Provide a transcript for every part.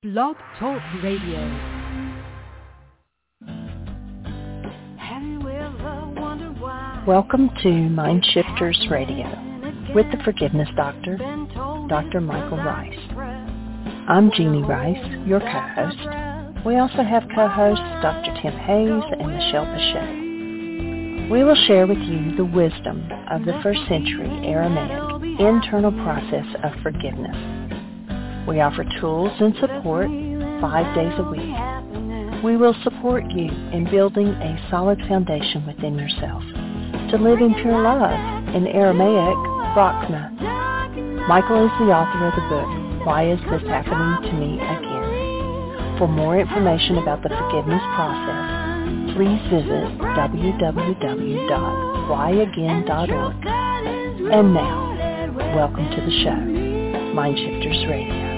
Blog Talk Radio. Welcome to Mind Shifters Radio with the Forgiveness Doctor, Dr. Michael Rice. I'm Jeannie Rice, your co-host. We also have co-hosts Dr. Tim Hayes and Michelle Pache. We will share with you the wisdom of the first century Aramaic internal process of forgiveness. We offer tools and support 5 days a week. We will support you in building a solid foundation within yourself to live in pure love, in Aramaic, Rachna. Michael is the author of the book, Why Is This Happening to Me Again? For more information about the forgiveness process, please visit www.whyagain.org. And now, welcome to the show, Mind Shifters Radio.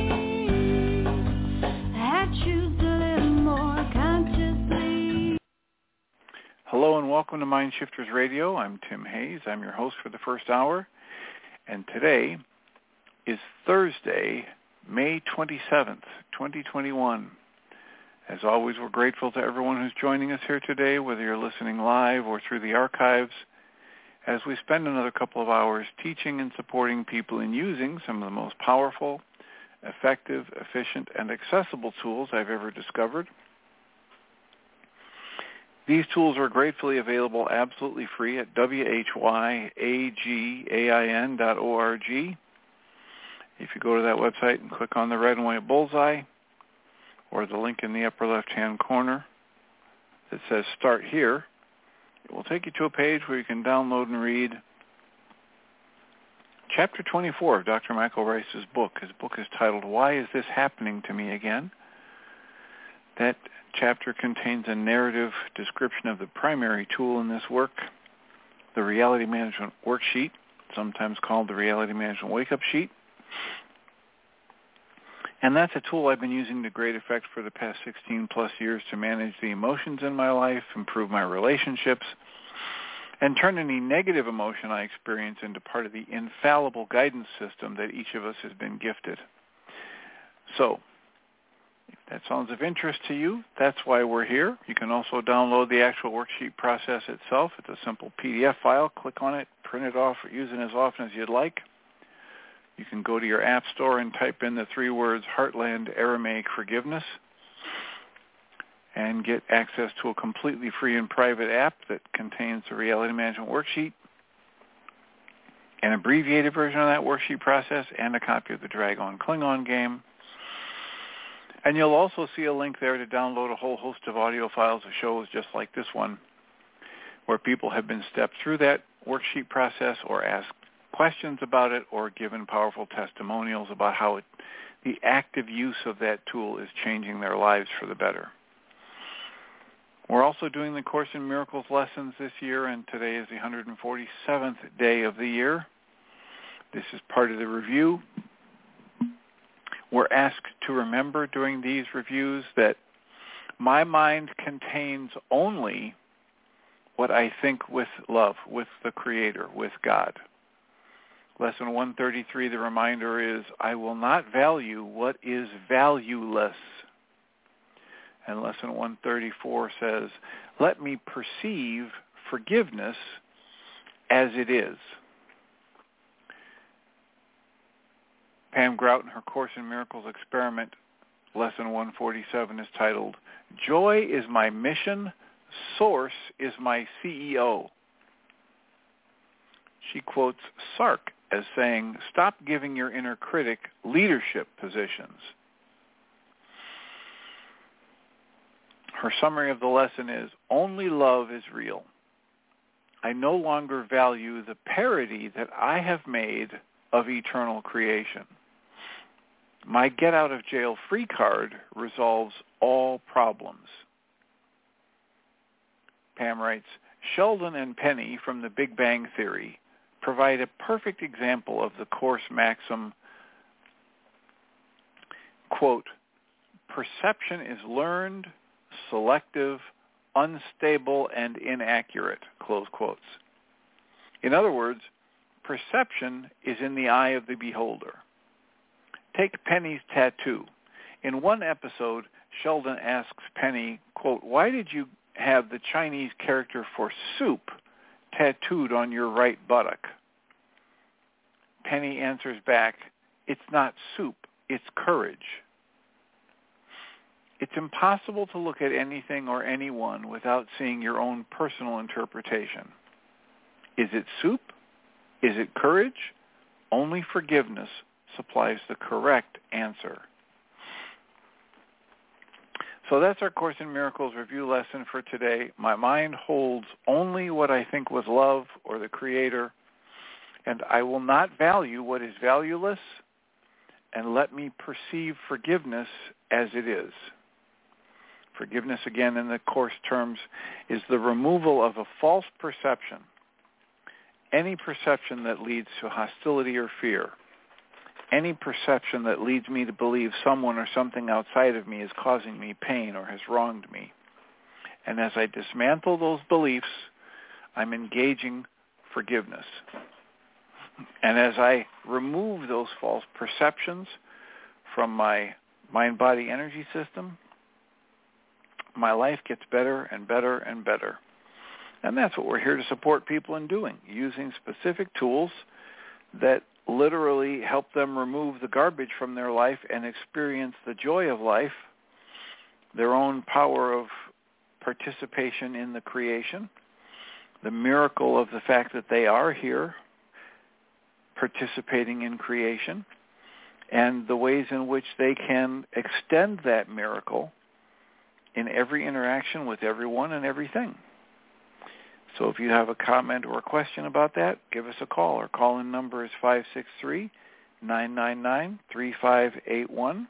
Hello and welcome to Mind Shifters Radio. I'm Tim Hayes. I'm your host for the first hour. And today is Thursday, May 27th, 2021. As always, we're grateful to everyone who's joining us here today, whether you're listening live or through the archives, as we spend another couple of hours teaching and supporting people in using some of the most powerful, effective, efficient, and accessible tools I've ever discovered. These tools are gratefully available absolutely free at whyagain.org. If you go to that website and click on the red and white bullseye or the link in the upper left-hand corner that says Start Here, it will take you to a page where you can download and read Chapter 24 of Dr. Michael Rice's book. His book is titled, Why Is This Happening to Me Again? That chapter contains a narrative description of the primary tool in this work, the Reality Management Worksheet, sometimes called the Reality Management Wake-Up Sheet. And that's a tool I've been using to great effect for the past 16-plus years to manage the emotions in my life, improve my relationships, and turn any negative emotion I experience into part of the infallible guidance system that each of us has been gifted. So, if that sounds of interest to you, that's why we're here. You can also download the actual worksheet process itself. It's a simple PDF file. Click on it, print it off, or use it as often as you'd like. You can go to your app store and type in the 3 words Heartland Aramaic Forgiveness and get access to a completely free and private app that contains the Reality Management Worksheet, an abbreviated version of that worksheet process, and a copy of the Dragon Klingon game. And you'll also see a link there to download a whole host of audio files of shows just like this one, where people have been stepped through that worksheet process or asked questions about it or given powerful testimonials about how the active use of that tool is changing their lives for the better. We're also doing the Course in Miracles lessons this year, and today is the 147th day of the year. This is part of the review. We're asked to remember during these reviews that my mind contains only what I think with love, with the Creator, with God. Lesson 133, the reminder is, I will not value what is valueless. And lesson 134 says, let me perceive forgiveness as it is. Pam Grout in her Course in Miracles experiment, lesson 147, is titled, Joy is my mission, Source is my CEO. She quotes Sark as saying, stop giving your inner critic leadership positions. Her summary of the lesson is, only love is real. I no longer value the parody that I have made of eternal creation. My get-out-of-jail-free card resolves all problems. Pam writes, Sheldon and Penny from The Big Bang Theory provide a perfect example of the Course maxim, quote, perception is learned, selective, unstable, and inaccurate, close quotes. In other words, perception is in the eye of the beholder. Take Penny's tattoo. In one episode, Sheldon asks Penny, quote, "Why did you have the Chinese character for soup tattooed on your right buttock?" Penny answers back, "It's not soup, it's courage." It's impossible to look at anything or anyone without seeing your own personal interpretation. Is it soup? Is it courage? Only forgiveness supplies the correct answer. So that's our Course in Miracles review lesson for today. My mind holds only what I think was love or the Creator, and I will not value what is valueless, and let me perceive forgiveness as it is. Forgiveness, again, in the Course terms, is the removal of a false perception, any perception that leads to hostility or fear, any perception that leads me to believe someone or something outside of me is causing me pain or has wronged me. And as I dismantle those beliefs, I'm engaging forgiveness. And as I remove those false perceptions from my mind-body energy system, my life gets better and better and better. And that's what we're here to support people in doing, using specific tools that literally help them remove the garbage from their life and experience the joy of life, their own power of participation in the creation, the miracle of the fact that they are here participating in creation, and the ways in which they can extend that miracle in every interaction with everyone and everything. So if you have a comment or a question about that, give us a call. Our call-in number is 563-999-3581.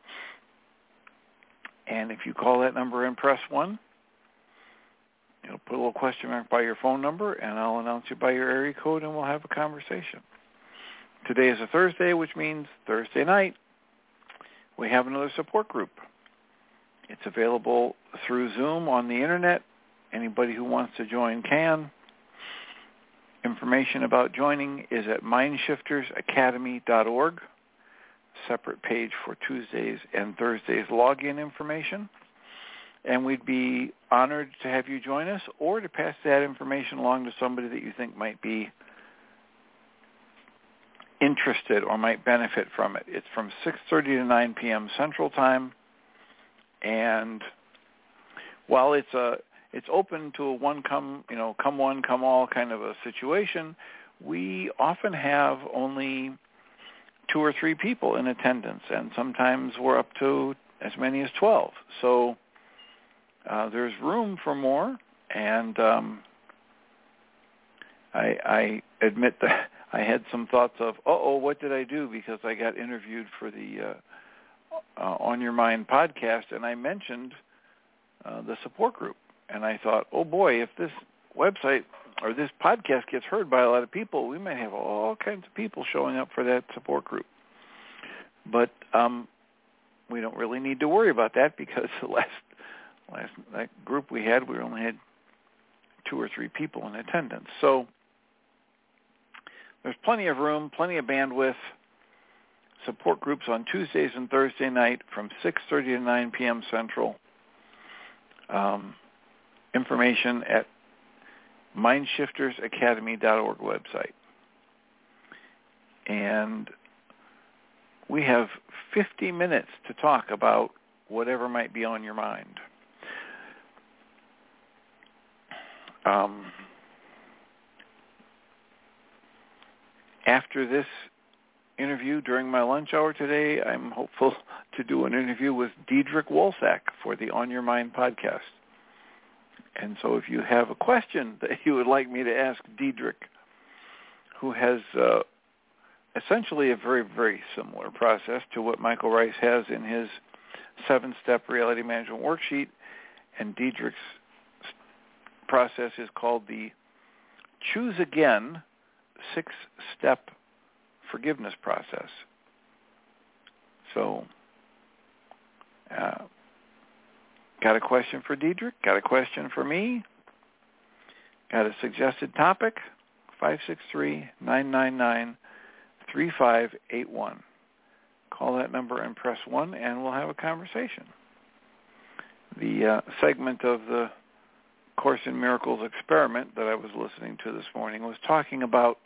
And if you call that number and press 1, you'll put a little question mark by your phone number, and I'll announce you by your area code, and we'll have a conversation. Today is a Thursday, which means Thursday night, we have another support group. It's available through Zoom on the Internet. Anybody who wants to join can. Information about joining is at mindshiftersacademy.org. Separate page for Tuesdays and Thursdays login information. And we'd be honored to have you join us or to pass that information along to somebody that you think might be interested or might benefit from it. It's from 6:30 to 9 p.m. Central Time. And while it's open to a come one, come all kind of a situation, we often have only 2 or 3 people in attendance, and sometimes we're up to as many as 12. So there's room for more, and I admit that I had some thoughts of, what did I do? Because I got interviewed for the On Your Mind podcast, and I mentioned the support group. And I thought, oh boy, if this website or this podcast gets heard by a lot of people, we might have all kinds of people showing up for that support group. But we don't really need to worry about that, because the last that group we only had 2 or 3 people in attendance. So there's plenty of room, plenty of bandwidth. Support groups on Tuesdays and Thursday night from 6:30 to 9 p.m. Central. Information at mindshiftersacademy.org website. And we have 50 minutes to talk about whatever might be on your mind. After this interview during my lunch hour today, I'm hopeful to do an interview with Diedrich Wolsack for the On Your Mind podcast. And so if you have a question that you would like me to ask Diedrich, who has essentially a very, very similar process to what Michael Rice has in his 7-step reality management worksheet, and Diedrich's process is called the Choose Again 6-step forgiveness process. So, got a question for Diedrich? Got a question for me? Got a suggested topic? 563-999-3581. call that number and press 1, and we'll have a conversation. The segment of the Course in Miracles experiment that I was listening to this morning was talking about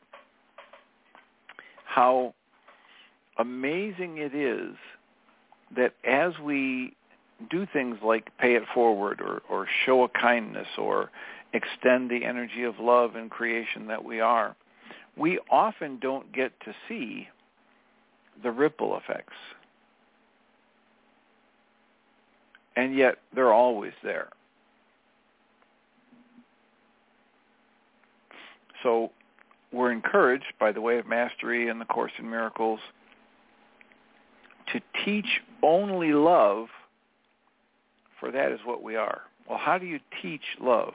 how amazing it is that as we do things like pay it forward or show a kindness or extend the energy of love and creation that we are, we often don't get to see the ripple effects. And yet they're always there. So we're encouraged by the Way of Mastery and the Course in Miracles to teach only love, for that is what we are. Well, how do you teach love?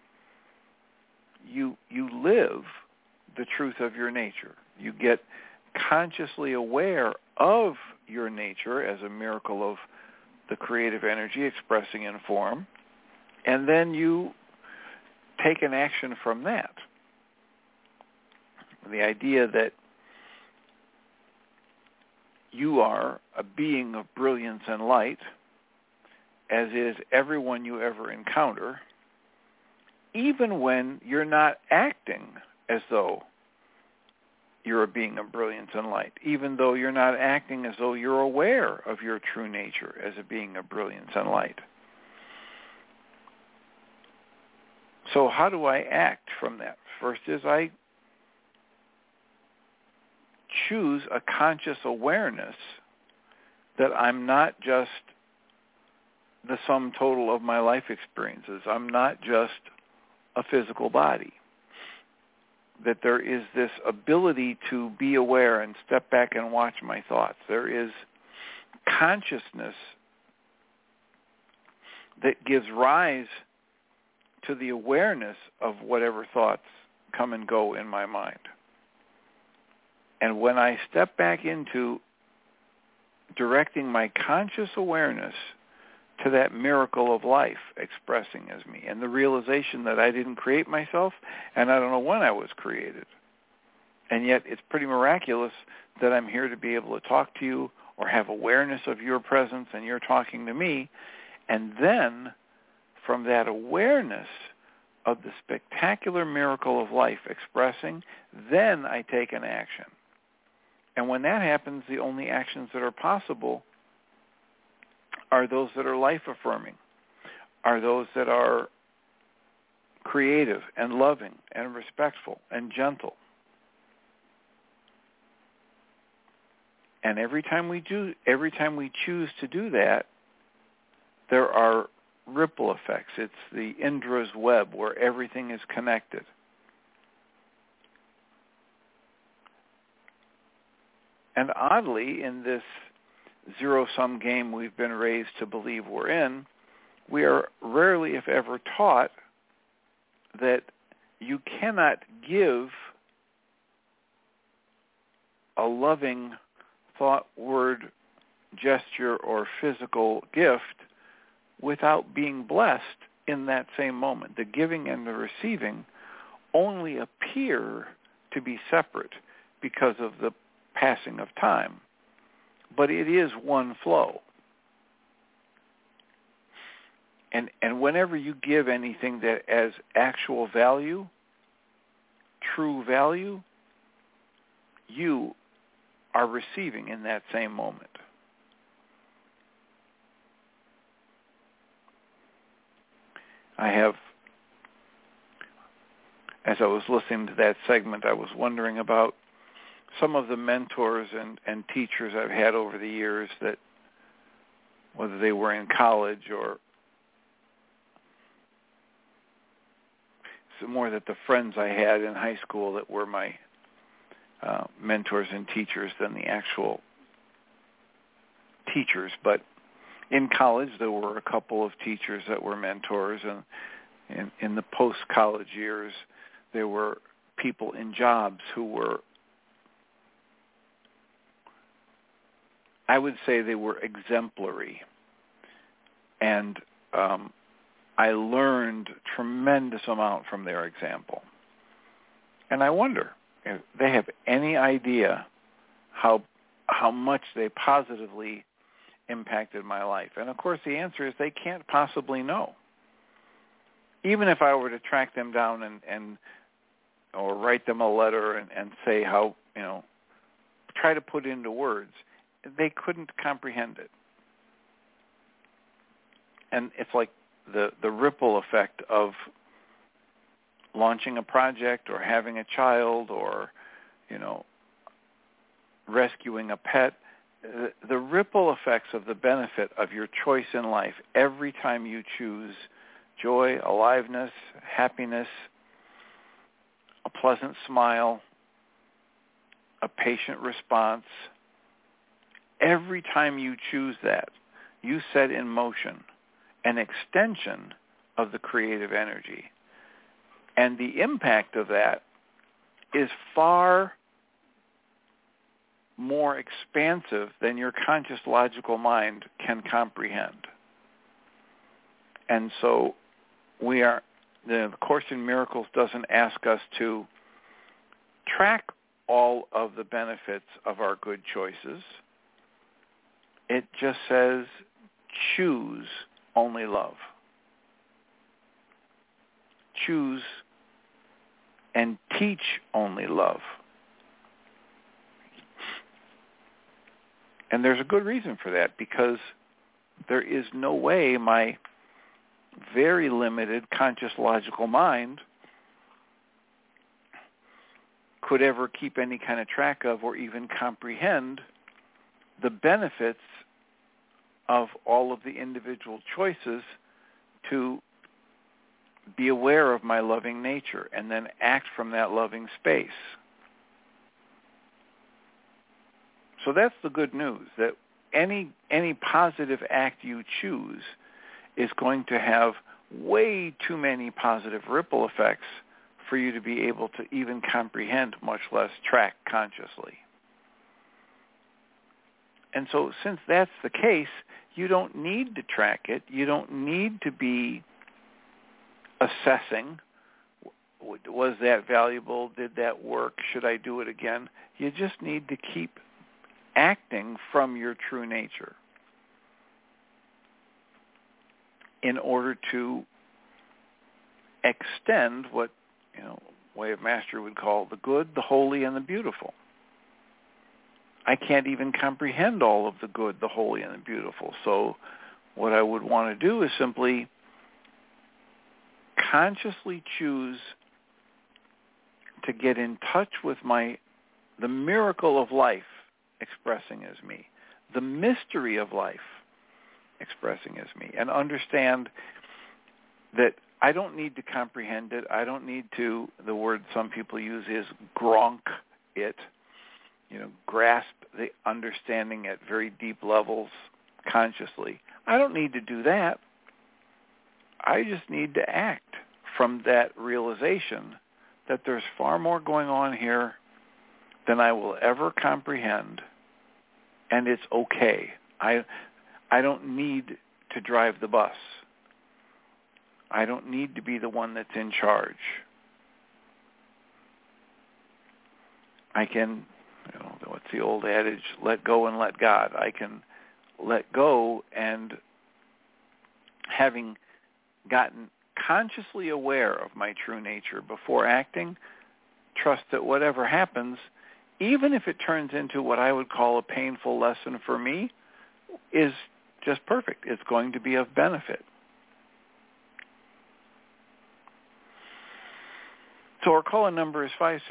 You live the truth of your nature. You get consciously aware of your nature as a miracle of the creative energy expressing in form, and then you take an action from that. The idea that you are a being of brilliance and light, as is everyone you ever encounter, even when you're not acting as though you're a being of brilliance and light, even though you're not acting as though you're aware of your true nature as a being of brilliance and light. So how do I act from that? First is I choose a conscious awareness that I'm not just the sum total of my life experiences. I'm not just a physical body. That there is this ability to be aware and step back and watch my thoughts. There is consciousness that gives rise to the awareness of whatever thoughts come and go in my mind. And when I step back into directing my conscious awareness to that miracle of life expressing as me, and the realization that I didn't create myself, and I don't know when I was created. And yet it's pretty miraculous that I'm here to be able to talk to you or have awareness of your presence and you're talking to me. And then from that awareness of the spectacular miracle of life expressing, then I take an action. And when that happens, the only actions that are possible are those that are life-affirming, are those that are creative and loving and respectful and gentle. And every time we choose to do that, there are ripple effects. It's the Indra's web where everything is connected. And oddly, in this zero-sum game we've been raised to believe we're in, we are rarely, if ever, taught that you cannot give a loving thought, word, gesture, or physical gift without being blessed in that same moment. The giving and the receiving only appear to be separate because of the passing of time, but it is one flow. And whenever you give anything that has actual value, true value, you are receiving in that same moment. I have, as I was listening to that segment, I was wondering about some of the mentors and teachers I've had over the years, that whether they were in college or more that the friends I had in high school that were my mentors and teachers than the actual teachers. But in college, there were a couple of teachers that were mentors, and in the post-college years, there were people in jobs who were, I would say they were exemplary. And I learned tremendous amount from their example. And I wonder if they have any idea how how much they positively impacted my life. And of course the answer is they can't possibly know. Even if I were to track them down and or write them a letter and say how, try to put into words, they couldn't comprehend it. And it's like the ripple effect of launching a project or having a child or, rescuing a pet. The ripple effects of the benefit of your choice in life every time you choose joy, aliveness, happiness, a pleasant smile, a patient response. Every time you choose that, you set in motion an extension of the creative energy. And the impact of that is far more expansive than your conscious logical mind can comprehend. And so the Course in Miracles doesn't ask us to track all of the benefits of our good choices. It just says, choose only love. Choose and teach only love. And there's a good reason for that, because there is no way my very limited conscious logical mind could ever keep any kind of track of or even comprehend the benefits of all of the individual choices to be aware of my loving nature and then act from that loving space. So that's the good news, that any positive act you choose is going to have way too many positive ripple effects for you to be able to even comprehend, much less track consciously. And so since that's the case, you don't need to track it. You don't need to be assessing, was that valuable? Did that work? Should I do it again? You just need to keep acting from your true nature in order to extend what, Way of Mastery would call the good, the holy, and the beautiful. I can't even comprehend all of the good, the holy, and the beautiful. So what I would want to do is simply consciously choose to get in touch with the miracle of life expressing as me, the mystery of life expressing as me, and understand that I don't need to comprehend it. I don't need to, the word some people use is gronk it, grasp the understanding at very deep levels consciously. I don't need to do that. I just need to act from that realization that there's far more going on here than I will ever comprehend, and it's okay. I don't need to drive the bus. I don't need to be the one that's in charge. I can, what's the old adage, let go and let God. I can let go, and having gotten consciously aware of my true nature before acting, trust that whatever happens, even if it turns into what I would call a painful lesson for me, is just perfect. It's going to be of benefit. So our call-in number is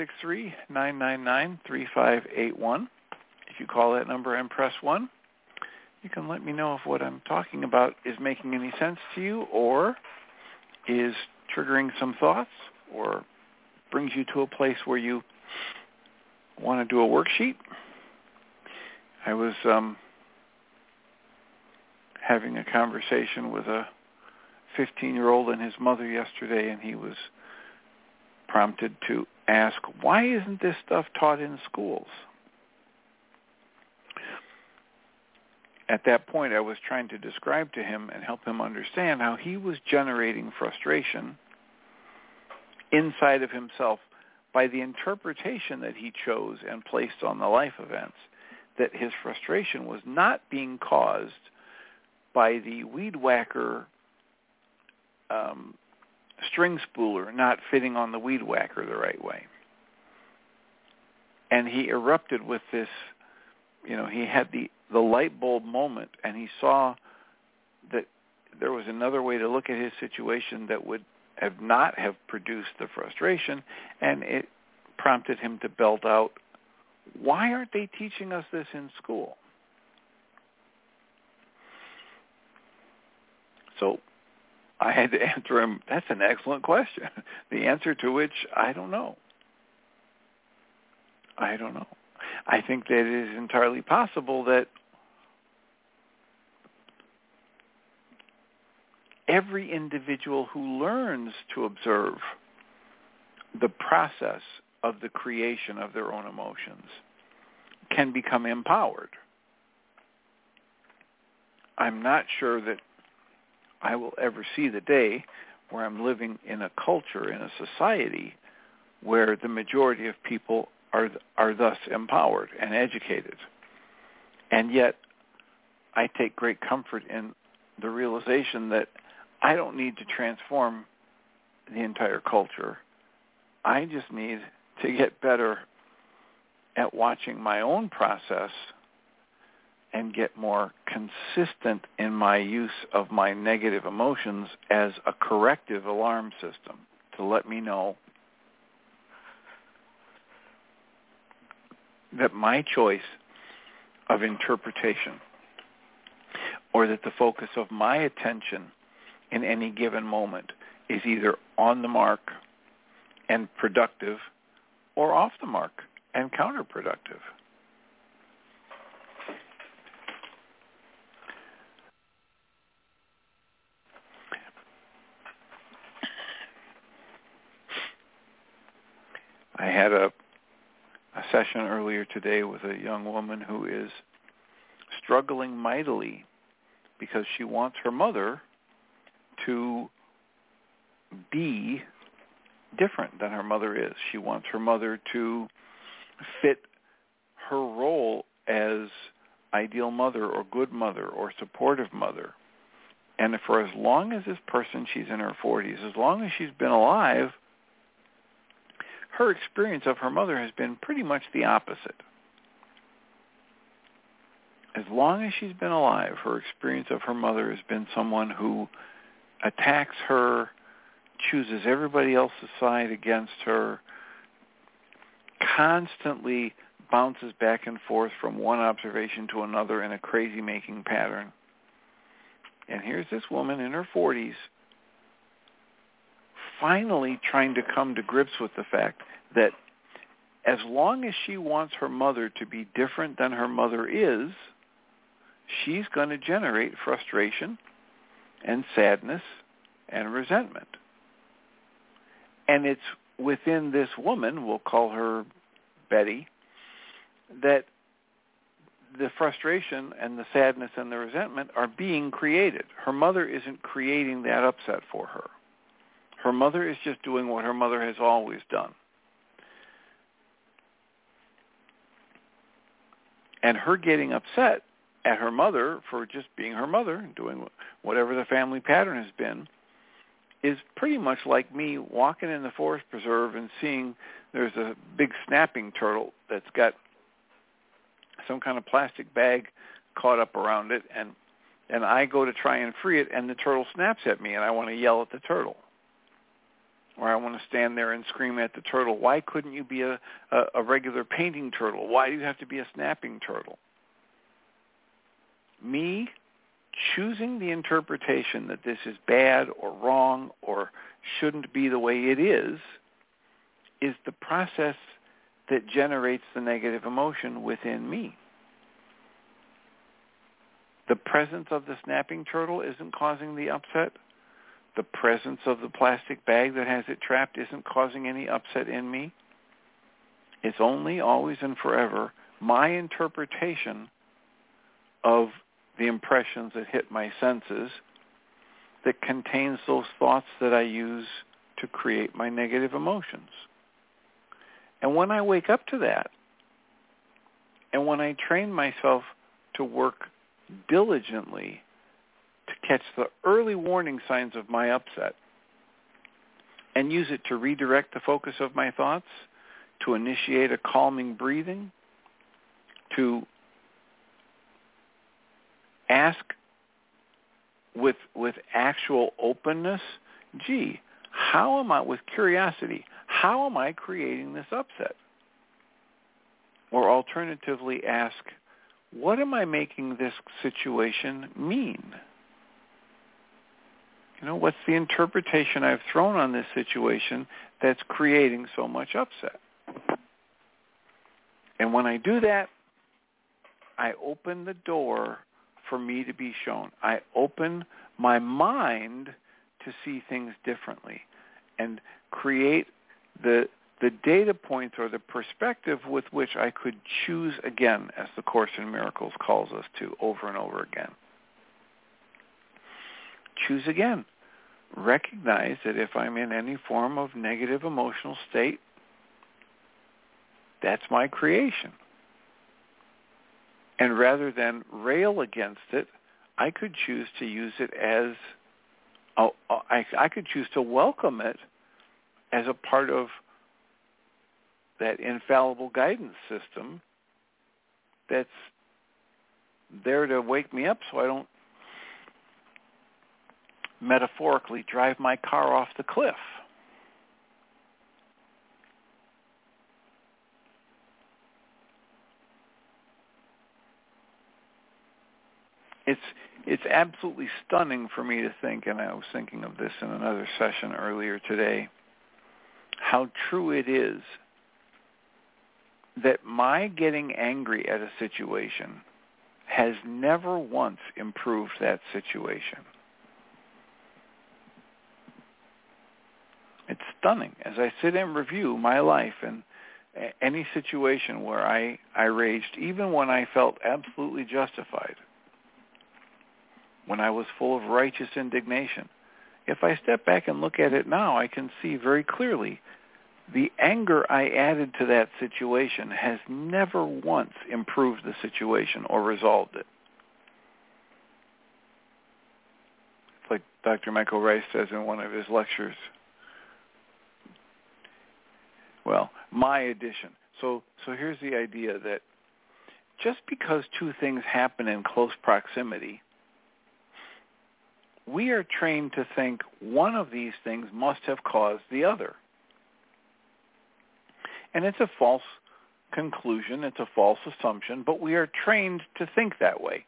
563-999-3581. If you call that number and press 1, you can let me know if what I'm talking about is making any sense to you or is triggering some thoughts or brings you to a place where you want to do a worksheet. I was having a conversation with a 15-year-old and his mother yesterday, and he was prompted to ask, why isn't this stuff taught in schools? At that point, I was trying to describe to him and help him understand how he was generating frustration inside of himself by the interpretation that he chose and placed on the life events, that his frustration was not being caused by the weed whacker string spooler not fitting on the weed whacker the right way. And he erupted with this, he had the light bulb moment, and he saw that there was another way to look at his situation that would not have produced the frustration, and it prompted him to belt out, "Why aren't they teaching us this in school?" So I had to answer him, "That's an excellent question." The answer to which, I don't know. I think that it is entirely possible that every individual who learns to observe the process of the creation of their own emotions can become empowered. I'm not sure that I will ever see the day where I'm living in a culture, in a society, where the majority of people are thus empowered and educated. And yet, I take great comfort in the realization that I don't need to transform the entire culture. I just need to get better at watching my own process and get more consistent in my use of my negative emotions as a corrective alarm system to let me know that my choice of interpretation, or that the focus of my attention in any given moment is either on the mark and productive or off the mark and counterproductive. I had a session earlier today with a young woman who is struggling mightily because she wants her mother to be different than her mother is. She wants her mother to fit her role as ideal mother or good mother or supportive mother. And for as long as this person, she's in her 40s, as long as she's been alive, her experience of her mother has been pretty much the opposite. As long as she's been alive, her experience of her mother has been someone who attacks her, chooses everybody else's side against her, constantly bounces back and forth from one observation to another in a crazy-making pattern. And here's this woman in her 40s finally trying to come to grips with the fact that as long as she wants her mother to be different than her mother is, she's going to generate frustration and sadness and resentment. And it's within this woman, we'll call her Betty, that the frustration and the sadness and the resentment are being created. Her mother isn't creating that upset for her. Her mother is just doing what her mother has always done. And her getting upset at her mother for just being her mother and doing whatever the family pattern has been is pretty much like me walking in the forest preserve and seeing there's a big snapping turtle that's got some kind of plastic bag caught up around it, and I go to try and free it, and the turtle snaps at me, and I want to yell at the turtle. Or I want to stand there and scream at the turtle, why couldn't you be a regular painting turtle? Why do you have to be a snapping turtle? Me choosing the interpretation that this is bad or wrong or shouldn't be the way it is the process that generates the negative emotion within me. The presence of the snapping turtle isn't causing the upset. The presence of the plastic bag that has it trapped isn't causing any upset in me. It's only, always, and forever my interpretation of the impressions that hit my senses that contains those thoughts that I use to create my negative emotions. And when I wake up to that, And when I train myself to work diligently to catch the early warning signs of my upset and use it to redirect the focus of my thoughts, to initiate a calming breathing, to ask with actual openness, gee, how am I, with curiosity, how am I creating this upset? Or alternatively ask, what am I making this situation mean? You know, what's the interpretation I've thrown on this situation that's creating so much upset? And when I do that, I open the door for me to be shown. I open my mind to see things differently and create the data points or the perspective with which I could choose again, as the Course in Miracles calls us to over and over again. Choose again. Recognize that if I'm in any form of negative emotional state, that's my creation. And rather than rail against it, I could choose to use it as, I could choose to welcome it as a part of that infallible guidance system that's there to wake me up so I don't metaphorically drive my car off the cliff. It's absolutely stunning for me to think, and I was thinking of this in another session earlier today, how true it is that my getting angry at a situation has never once improved that situation. It's stunning. As I sit and review my life and any situation where I raged, even when I felt absolutely justified, when I was full of righteous indignation, if I step back and look at it now, I can see very clearly the anger I added to that situation has never once improved the situation or resolved it. It's like Dr. Michael Rice says in one of his lectures. Well, my addition. So here's the idea that just because two things happen in close proximity, we are trained to think one of these things must have caused the other. And it's a false conclusion, it's a false assumption, but we are trained to think that way.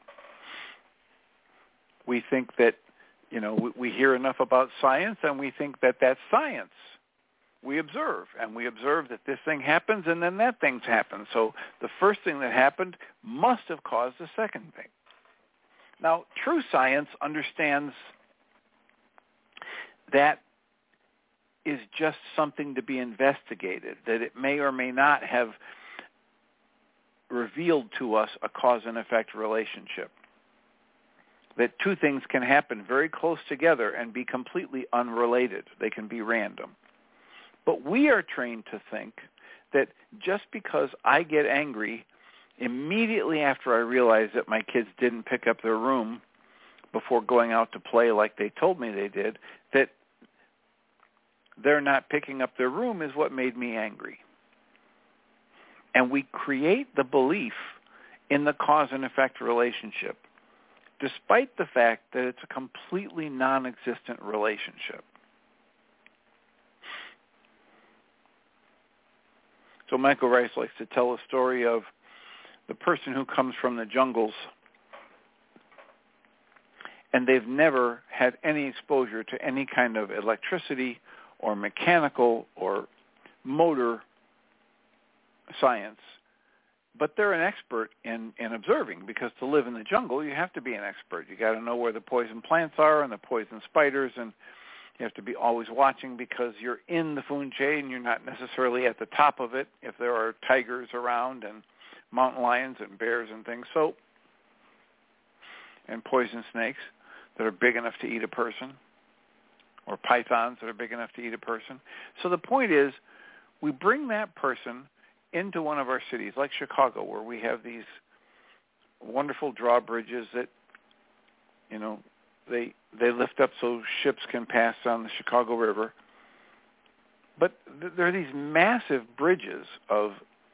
We think that, we hear enough about science and we think that that's science. We observe, and we observe that this thing happens and then that thing's happened. So the first thing that happened must have caused the second thing. Now, true science understands that is just something to be investigated, that it may or may not have revealed to us a cause and effect relationship, that two things can happen very close together and be completely unrelated. They can be random. But we are trained to think that just because I get angry immediately after I realize that my kids didn't pick up their room before going out to play like they told me they did, that they're not picking up their room is what made me angry. And we create the belief in the cause and effect relationship, despite the fact that it's a completely non-existent relationship. So Michael Rice likes to tell a story of the person who comes from the jungles and they've never had any exposure to any kind of electricity or mechanical or motor science, but they're an expert in observing, because to live in the jungle you have to be an expert. You got to know where the poison plants are and the poison spiders, and you have to be always watching because you're in the food chain. You're not necessarily at the top of it if there are tigers around and mountain lions and bears and things. So, and poison snakes that are big enough to eat a person, or pythons that are big enough to eat a person. So the point is, we bring that person into one of our cities, like Chicago, where we have these wonderful drawbridges that, they lift up so ships can pass down the Chicago River. But there are these massive bridges of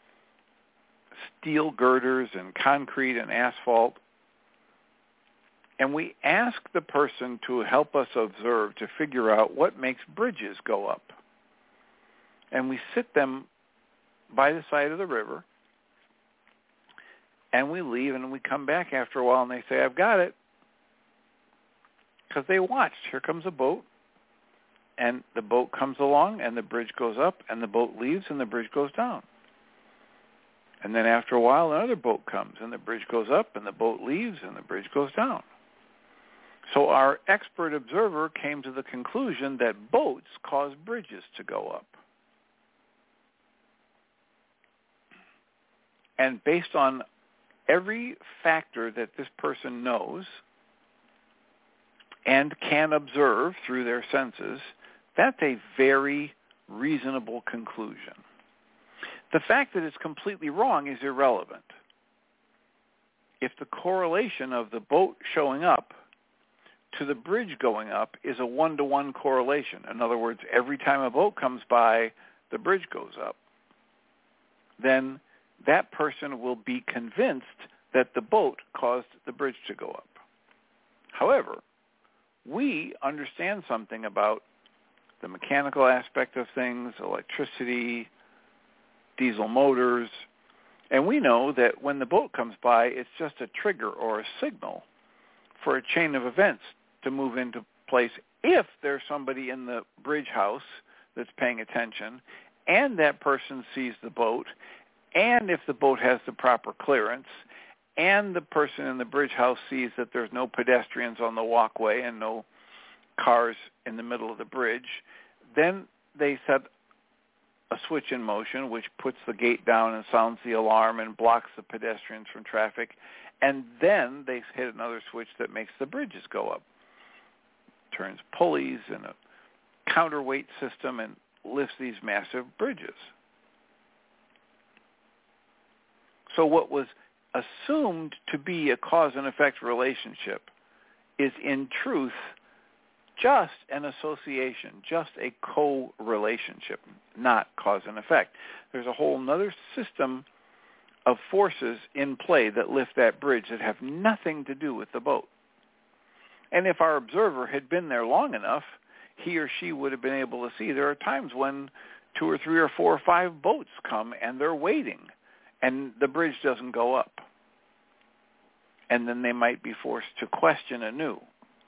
steel girders and concrete and asphalt. And we ask the person to help us observe, to figure out what makes bridges go up. And we sit them by the side of the river, and we leave, and we come back after a while, and they say, I've got it. Because they watched. Here comes a boat, and the boat comes along, and the bridge goes up, and the boat leaves, and the bridge goes down. And then after a while, another boat comes, and the bridge goes up, and the boat leaves, and the bridge goes down. So our expert observer came to the conclusion that boats cause bridges to go up. And based on every factor that this person knows and can observe through their senses, that's a very reasonable conclusion. The fact that it's completely wrong is irrelevant. If the correlation of the boat showing up to the bridge going up is a 1-to-1 correlation, in other words, every time a boat comes by, the bridge goes up, then that person will be convinced that the boat caused the bridge to go up. However, we understand something about the mechanical aspect of things, electricity, diesel motors, and we know that when the boat comes by, it's just a trigger or a signal for a chain of events to move into place if there's somebody in the bridge house that's paying attention, and that person sees the boat, and if the boat has the proper clearance, and the person in the bridge house sees that there's no pedestrians on the walkway and no cars in the middle of the bridge, then they set a switch in motion which puts the gate down and sounds the alarm and blocks the pedestrians from traffic, and then they hit another switch that makes the bridges go up. Turns pulleys and a counterweight system and lifts these massive bridges. So what was assumed to be a cause and effect relationship is in truth just an association, just a co-relationship, not cause and effect. There's a whole other system of forces in play that lift that bridge that have nothing to do with the boat. And if our observer had been there long enough, he or she would have been able to see there are times when 2 or 3 or 4 or 5 boats come and they're waiting and the bridge doesn't go up. And then they might be forced to question anew.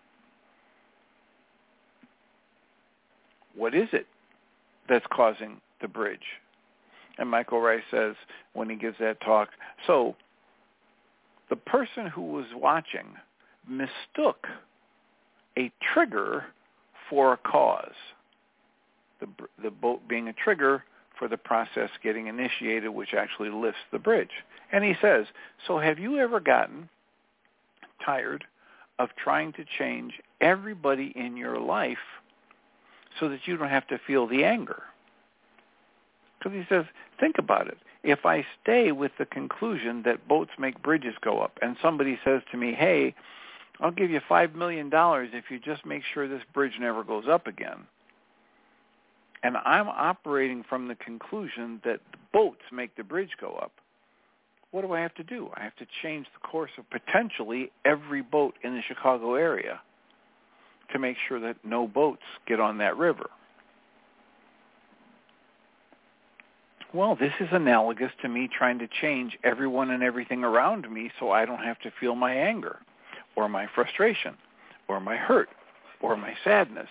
What is it that's causing the bridge? And Michael Rice says when he gives that talk, so the person who was watching mistook a trigger for a cause, the boat being a trigger for the process getting initiated, which actually lifts the bridge. And he says, so have you ever gotten tired of trying to change everybody in your life so that you don't have to feel the anger? Because he says, think about it. If I stay with the conclusion that boats make bridges go up, and somebody says to me, hey, I'll give you $5 million if you just make sure this bridge never goes up again. And I'm operating from the conclusion that boats make the bridge go up. What do I have to do? I have to change the course of potentially every boat in the Chicago area to make sure that no boats get on that river. Well, this is analogous to me trying to change everyone and everything around me so I don't have to feel my anger or my frustration or my hurt or my sadness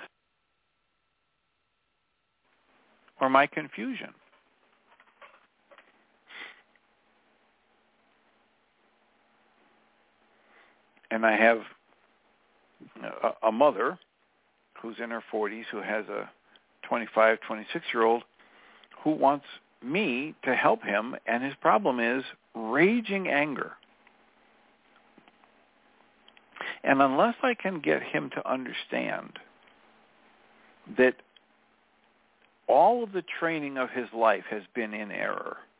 or my confusion. And I have a mother who's in her 40s who has a 25, 26-year-old who wants me to help him, and his problem is raging anger. And unless I can get him to understand that all of the training of his life has been in error,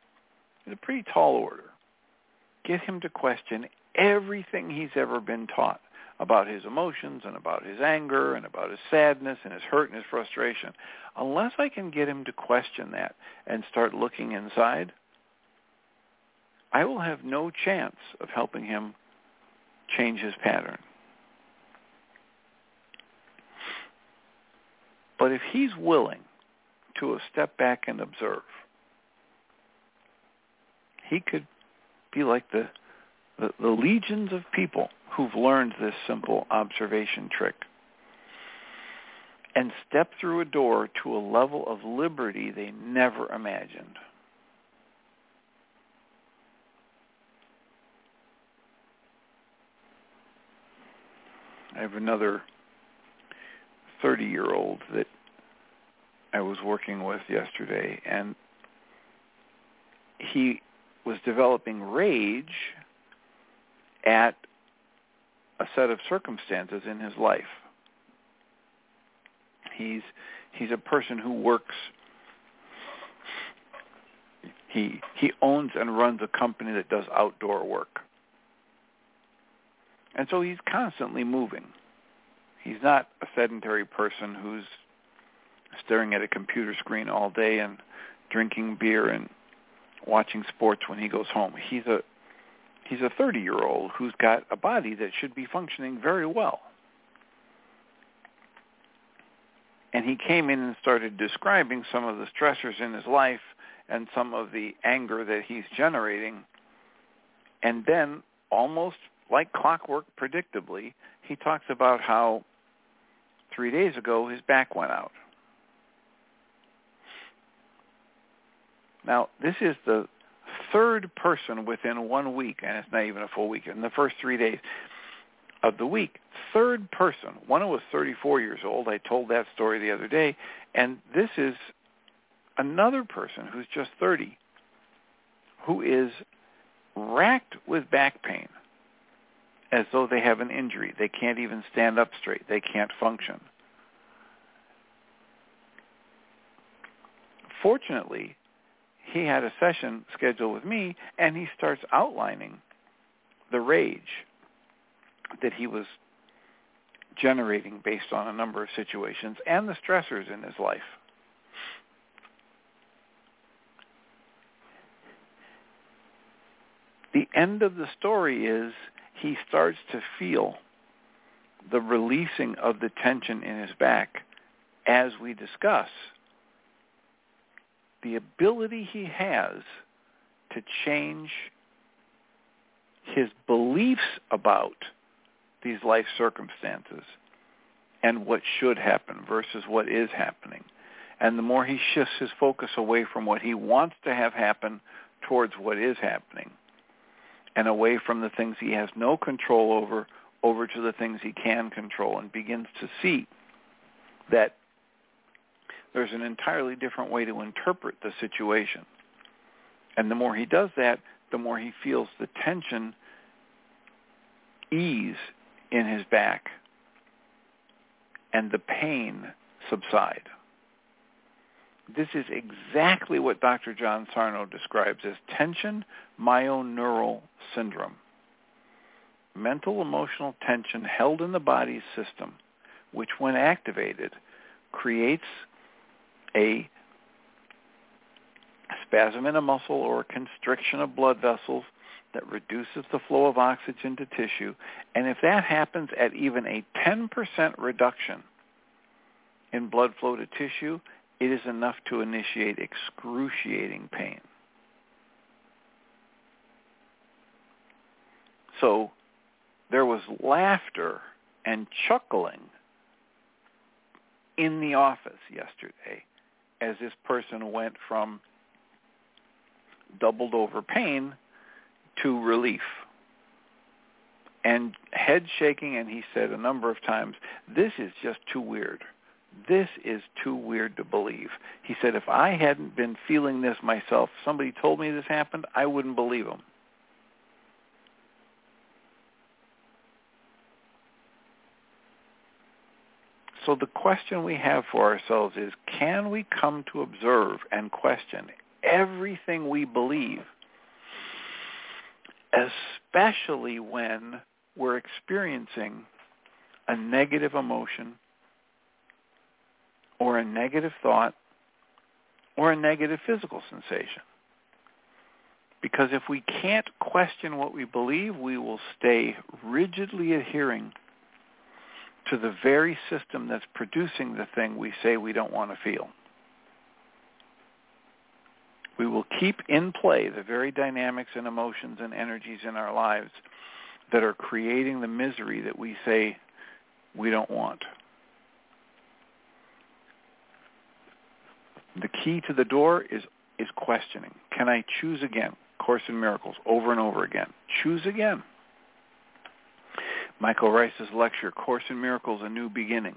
is a pretty tall order. Get him to question everything he's ever been taught about his emotions and about his anger and about his sadness and his hurt and his frustration. Unless I can get him to question that and start looking inside, I will have no chance of helping him change his pattern. But if he's willing to step back and observe, he could be like the legions of people who've learned this simple observation trick and step through a door to a level of liberty they never imagined. I have another 30-year-old that I was working with yesterday, and he was developing rage at a set of circumstances in his life. He's a person who works. He owns and runs a company that does outdoor work. And so he's constantly moving. He's not a sedentary person who's staring at a computer screen all day and drinking beer and watching sports when he goes home. He's a 30-year-old who's got a body that should be functioning very well. And he came in and started describing some of the stressors in his life and some of the anger that he's generating. And then, almost like clockwork, predictably, he talks about how 3 days ago his back went out. Now, this is the third person within 1 week, and it's not even a full week, in the first 3 days of the week, third person. One who was 34 years old. I told that story the other day. And this is another person who's just 30 who is racked with back pain as though they have an injury. They can't even stand up straight. They can't function. Fortunately, he had a session scheduled with me, and he starts outlining the rage that he was generating based on a number of situations and the stressors in his life. The end of the story is he starts to feel the releasing of the tension in his back as we discuss the ability he has to change his beliefs about these life circumstances and what should happen versus what is happening. And the more he shifts his focus away from what he wants to have happen towards what is happening, and away from the things he has no control over to the things he can control, and begins to see that there's an entirely different way to interpret the situation. And the more he does that, the more he feels the tension ease in his back and the pain subside. This is exactly what Dr. John Sarno describes as tension myoneural syndrome. Mental emotional tension held in the body's system, which when activated creates a spasm in a muscle or a constriction of blood vessels that reduces the flow of oxygen to tissue. And if that happens at even a 10% reduction in blood flow to tissue, it is enough to initiate excruciating pain. So there was laughter and chuckling in the office yesterday as this person went from doubled over pain to relief. And head shaking, and he said a number of times, this is just too weird. This is too weird to believe. He said, if I hadn't been feeling this myself, somebody told me this happened, I wouldn't believe him. So the question we have for ourselves is, can we come to observe and question everything we believe especially when we're experiencing a negative emotion or a negative thought or a negative physical sensation. Because if we can't question what we believe, we will stay rigidly adhering to the very system that's producing the thing we say we don't want to feel. We will keep in play the very dynamics and emotions and energies in our lives that are creating the misery that we say we don't want. The key to the door is questioning. Can I choose again? Course in Miracles, over and over again. Choose again. Michael Rice's lecture, Course in Miracles, A New Beginning.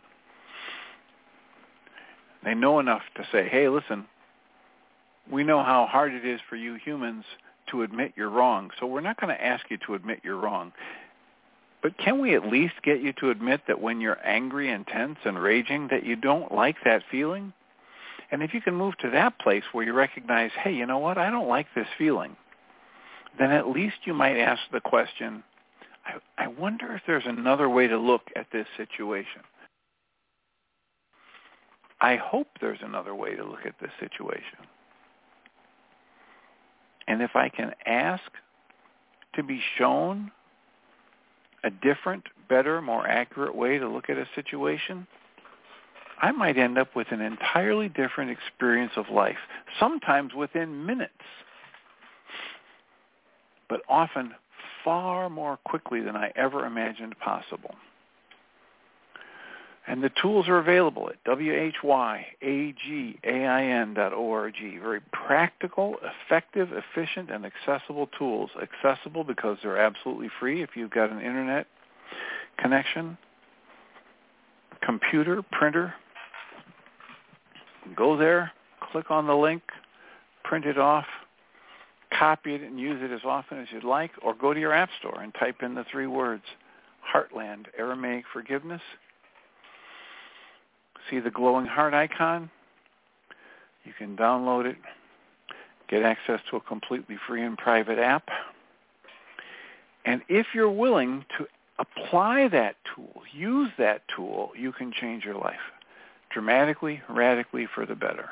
They know enough to say, hey, listen, we know how hard it is for you humans to admit you're wrong, so we're not going to ask you to admit you're wrong. But can we at least get you to admit that when you're angry and tense and raging, that you don't like that feeling? And if you can move to that place where you recognize, hey, you know what, I don't like this feeling, then at least you might ask the question, I wonder if there's another way to look at this situation. I hope there's another way to look at this situation. And if I can ask to be shown a different, better, more accurate way to look at a situation, I might end up with an entirely different experience of life, sometimes within minutes, but often far more quickly than I ever imagined possible. And the tools are available at whyagain.org. Very practical, effective, efficient, and accessible tools. Accessible because they're absolutely free if you've got an internet connection, computer, printer. Go there, click on the link, print it off, copy it and use it as often as you'd like, or go to your app store and type in the 3 words, Heartland, Aramaic Forgiveness. See the glowing heart icon? You can download it, get access to a completely free and private app. And if you're willing to apply that tool, use that tool, you can change your life dramatically, radically for the better.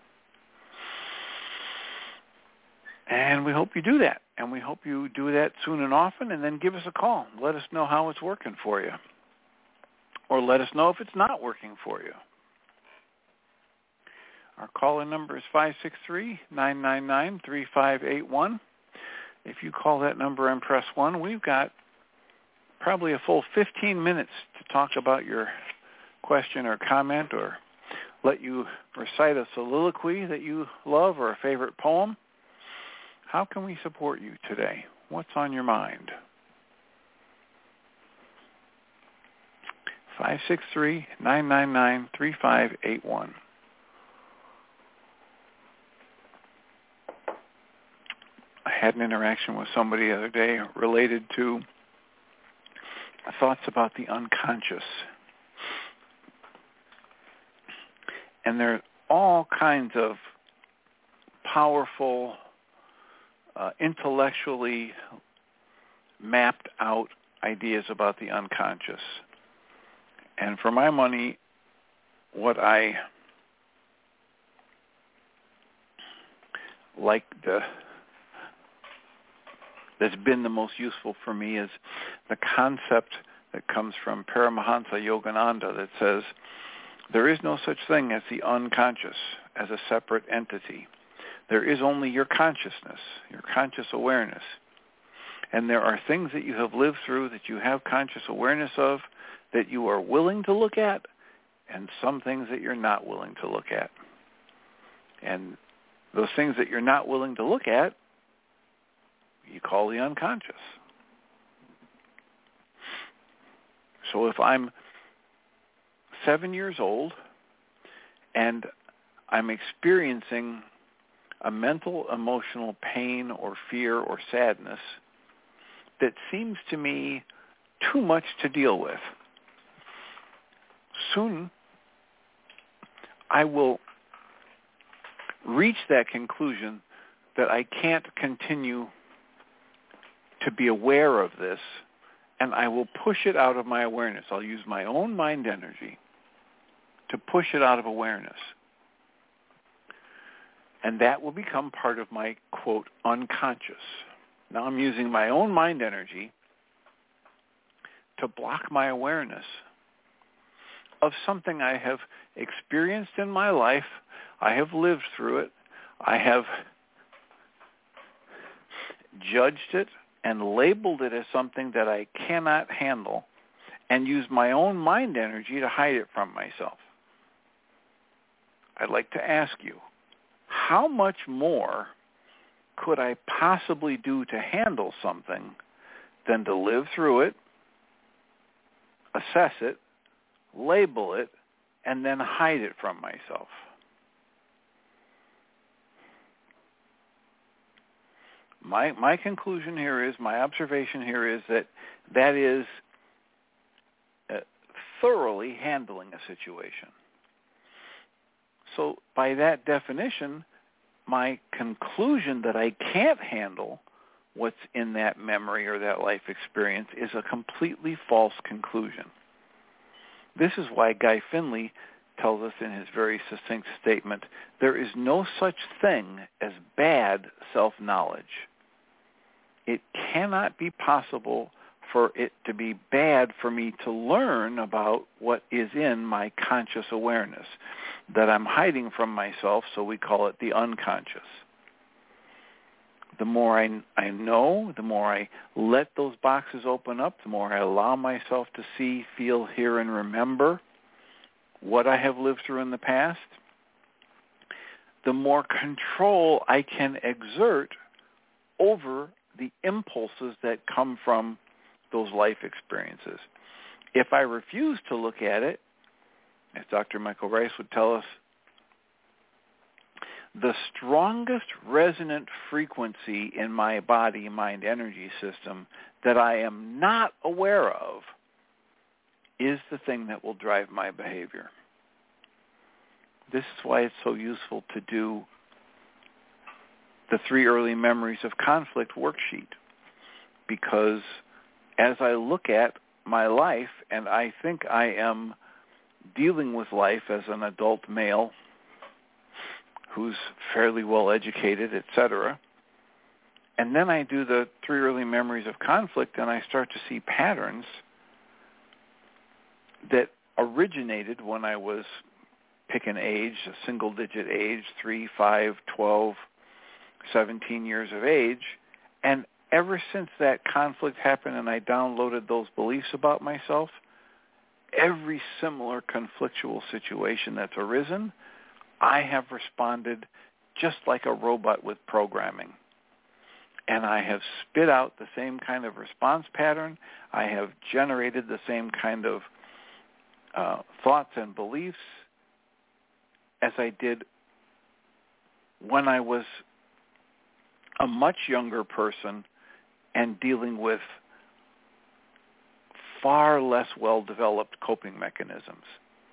And we hope you do that. And we hope you do that soon and often, and then give us a call. Let us know how it's working for you. Or let us know if it's not working for you. Our call-in number is 563-999-3581. If you call that number and press 1, we've got probably a full 15 minutes to talk about your question or comment, or let you recite a soliloquy that you love or a favorite poem. How can we support you today? What's on your mind? 563-999-3581. I had an interaction with somebody the other day related to thoughts about the unconscious. And there are all kinds of powerful, intellectually mapped out ideas about the unconscious. And for my money, what I like that's been the most useful for me is the concept that comes from Paramahansa Yogananda that says there is no such thing as the unconscious as a separate entity. There is only your consciousness, your conscious awareness. And there are things that you have lived through that you have conscious awareness of that you are willing to look at, and some things that you're not willing to look at. And those things that you're not willing to look at, you call the unconscious. So if I'm 7 years old and I'm experiencing a mental, emotional pain or fear or sadness that seems to me too much to deal with, soon I will reach that conclusion that I can't continue to be aware of this, and I will push it out of my awareness. I'll use my own mind energy to push it out of awareness. And that will become part of my, quote, unconscious. Now I'm using my own mind energy to block my awareness of something I have experienced in my life. I have lived through it. I have judged it and labeled it as something that I cannot handle and use my own mind energy to hide it from myself. I'd like to ask you, how much more could I possibly do to handle something than to live through it, assess it, label it, and then hide it from myself? My conclusion here is, my observation here is that is thoroughly handling a situation. So by that definition, my conclusion that I can't handle what's in that memory or that life experience is a completely false conclusion. This is why Guy Finley tells us in his very succinct statement, there is no such thing as bad self-knowledge. It cannot be possible for it to be bad for me to learn about what is in my conscious awareness that I'm hiding from myself, so we call it the unconscious. The more I know, the more I let those boxes open up, the more I allow myself to see, feel, hear, and remember what I have lived through in the past, the more control I can exert over the impulses that come from those life experiences. If I refuse to look at it, as Dr. Michael Rice would tell us, the strongest resonant frequency in my body, mind, energy system that I am not aware of is the thing that will drive my behavior. This is why it's so useful to do the 3 early memories of conflict worksheet, because as I look at my life and I think I am dealing with life as an adult male who's fairly well educated, etc., and then I do the 3 early memories of conflict and I start to see patterns that originated when I was, pick an age, a single-digit age, 3, 5, 12, 17 years of age, and ever since that conflict happened and I downloaded those beliefs about myself, every similar conflictual situation that's arisen, I have responded just like a robot with programming. And I have spit out the same kind of response pattern. I have generated the same kind of thoughts and beliefs as I did when I was a much younger person and dealing with far less well-developed coping mechanisms.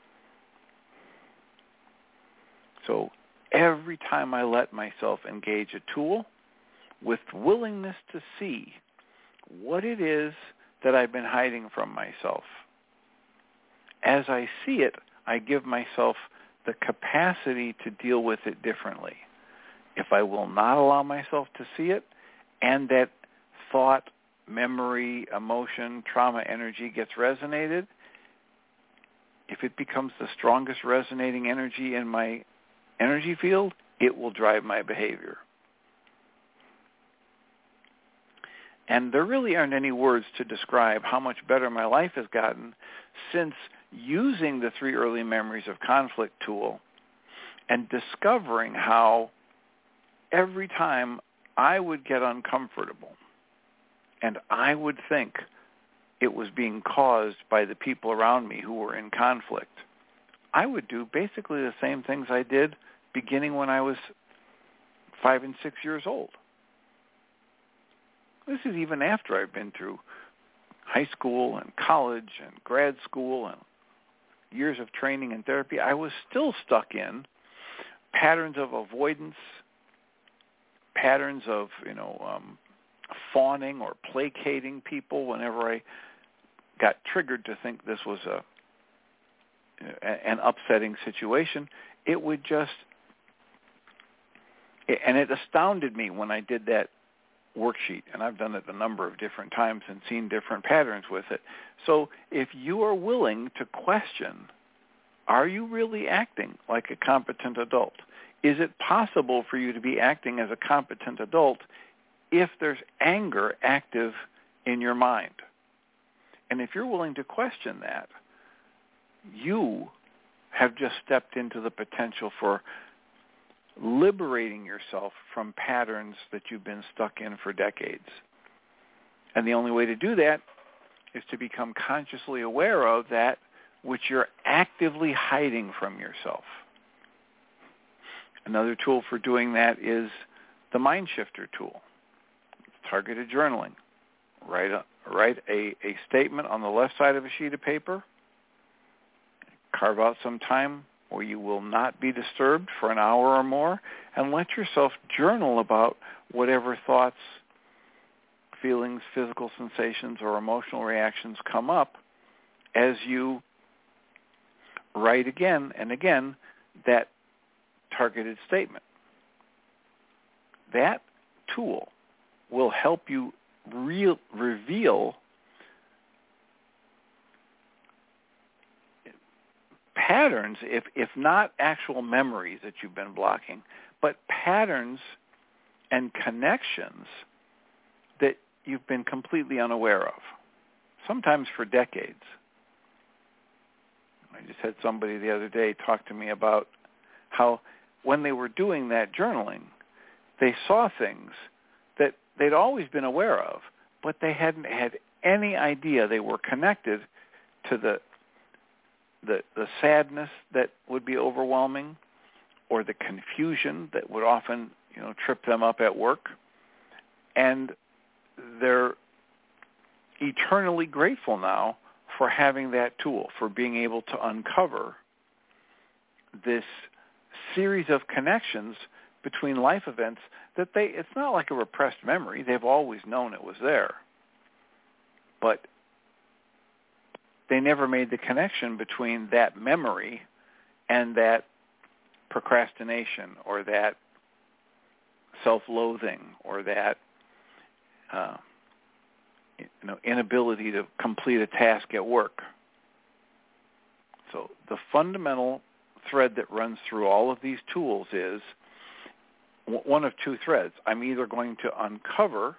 So every time I let myself engage a tool with willingness to see what it is that I've been hiding from myself, as I see it, I give myself the capacity to deal with it differently. If I will not allow myself to see it, and that thought, memory, emotion, trauma energy gets resonated, if it becomes the strongest resonating energy in my energy field, it will drive my behavior. And there really aren't any words to describe how much better my life has gotten since using the 3 early memories of conflict tool and discovering how every time I would get uncomfortable and I would think it was being caused by the people around me who were in conflict, I would do basically the same things I did beginning when I was 5 and 6 years old. This is even after I've been through high school and college and grad school and years of training and therapy. I was still stuck in patterns of avoidance, patterns of, fawning or placating people whenever I got triggered to think this was an upsetting situation, it would just, and it astounded me when I did that worksheet, and I've done it a number of different times and seen different patterns with it. So if you are willing to question, are you really acting like a competent adult? Is it possible for you to be acting as a competent adult if there's anger active in your mind? And if you're willing to question that, you have just stepped into the potential for liberating yourself from patterns that you've been stuck in for decades. And the only way to do that is to become consciously aware of that which you're actively hiding from yourself. Another tool for doing that is the Mind Shifter tool, targeted journaling. Write a statement on the left side of a sheet of paper. Carve out some time where you will not be disturbed for an hour or more, and let yourself journal about whatever thoughts, feelings, physical sensations, or emotional reactions come up as you write again and again that targeted statement. That tool will help you reveal patterns, if not actual memories that you've been blocking, but patterns and connections that you've been completely unaware of, sometimes for decades. I just had somebody the other day talk to me about how when they were doing that journaling, they saw things that they'd always been aware of, but they hadn't had any idea they were connected to the sadness that would be overwhelming, or the confusion that would often, trip them up at work. And they're eternally grateful now for having that tool, for being able to uncover this series of connections between life events that it's not like a repressed memory. They've always known it was there. But they never made the connection between that memory and that procrastination, or that self-loathing, or that inability to complete a task at work. So the fundamental thread that runs through all of these tools is one of two threads. I'm either going to uncover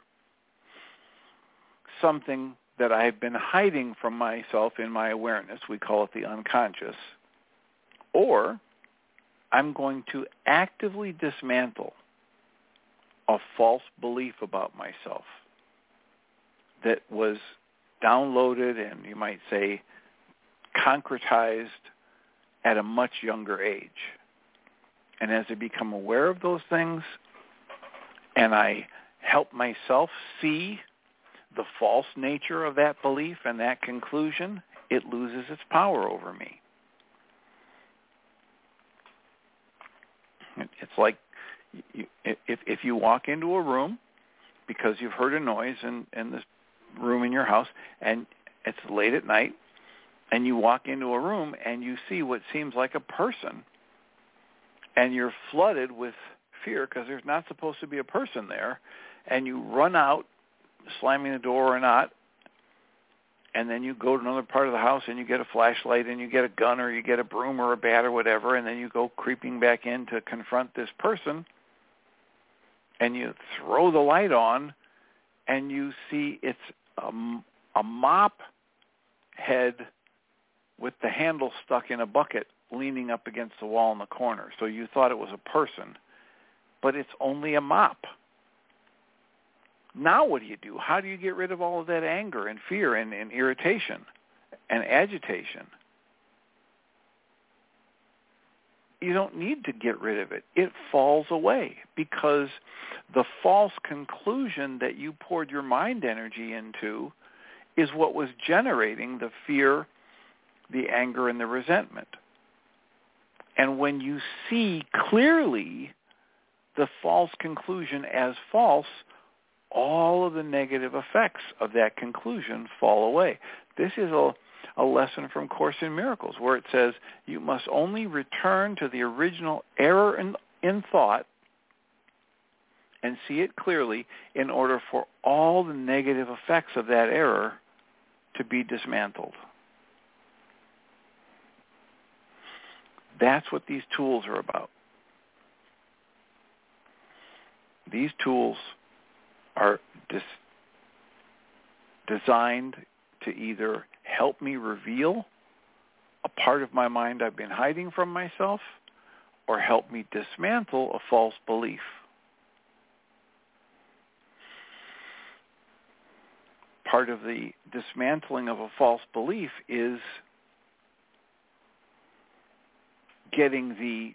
something that I've been hiding from myself in my awareness, we call it the unconscious, or I'm going to actively dismantle a false belief about myself that was downloaded and, you might say, concretized at a much younger age. And as I become aware of those things and I help myself see the false nature of that belief and that conclusion, it loses its power over me. It's like if you walk into a room because you've heard a noise in this room in your house, and it's late at night, and you walk into a room and you see what seems like a person, and you're flooded with fear because there's not supposed to be a person there, and you run out, slamming the door or not, and then you go to another part of the house and you get a flashlight and you get a gun or you get a broom or a bat or whatever, and then you go creeping back in to confront this person, and you throw the light on and you see it's a mop head with the handle stuck in a bucket leaning up against the wall in the corner. So you thought it was a person, but it's only a mop. Now what do you do? How do you get rid of all of that anger and fear and irritation and agitation? You don't need to get rid of it. It falls away because the false conclusion that you poured your mind energy into is what was generating the fear, the anger, and the resentment. And when you see clearly the false conclusion as false, all of the negative effects of that conclusion fall away. This is a lesson from Course in Miracles, where it says you must only return to the original error in thought and see it clearly in order for all the negative effects of that error to be dismantled. That's what these tools are about. These tools are designed to either help me reveal a part of my mind I've been hiding from myself, or help me dismantle a false belief. Part of the dismantling of a false belief is getting the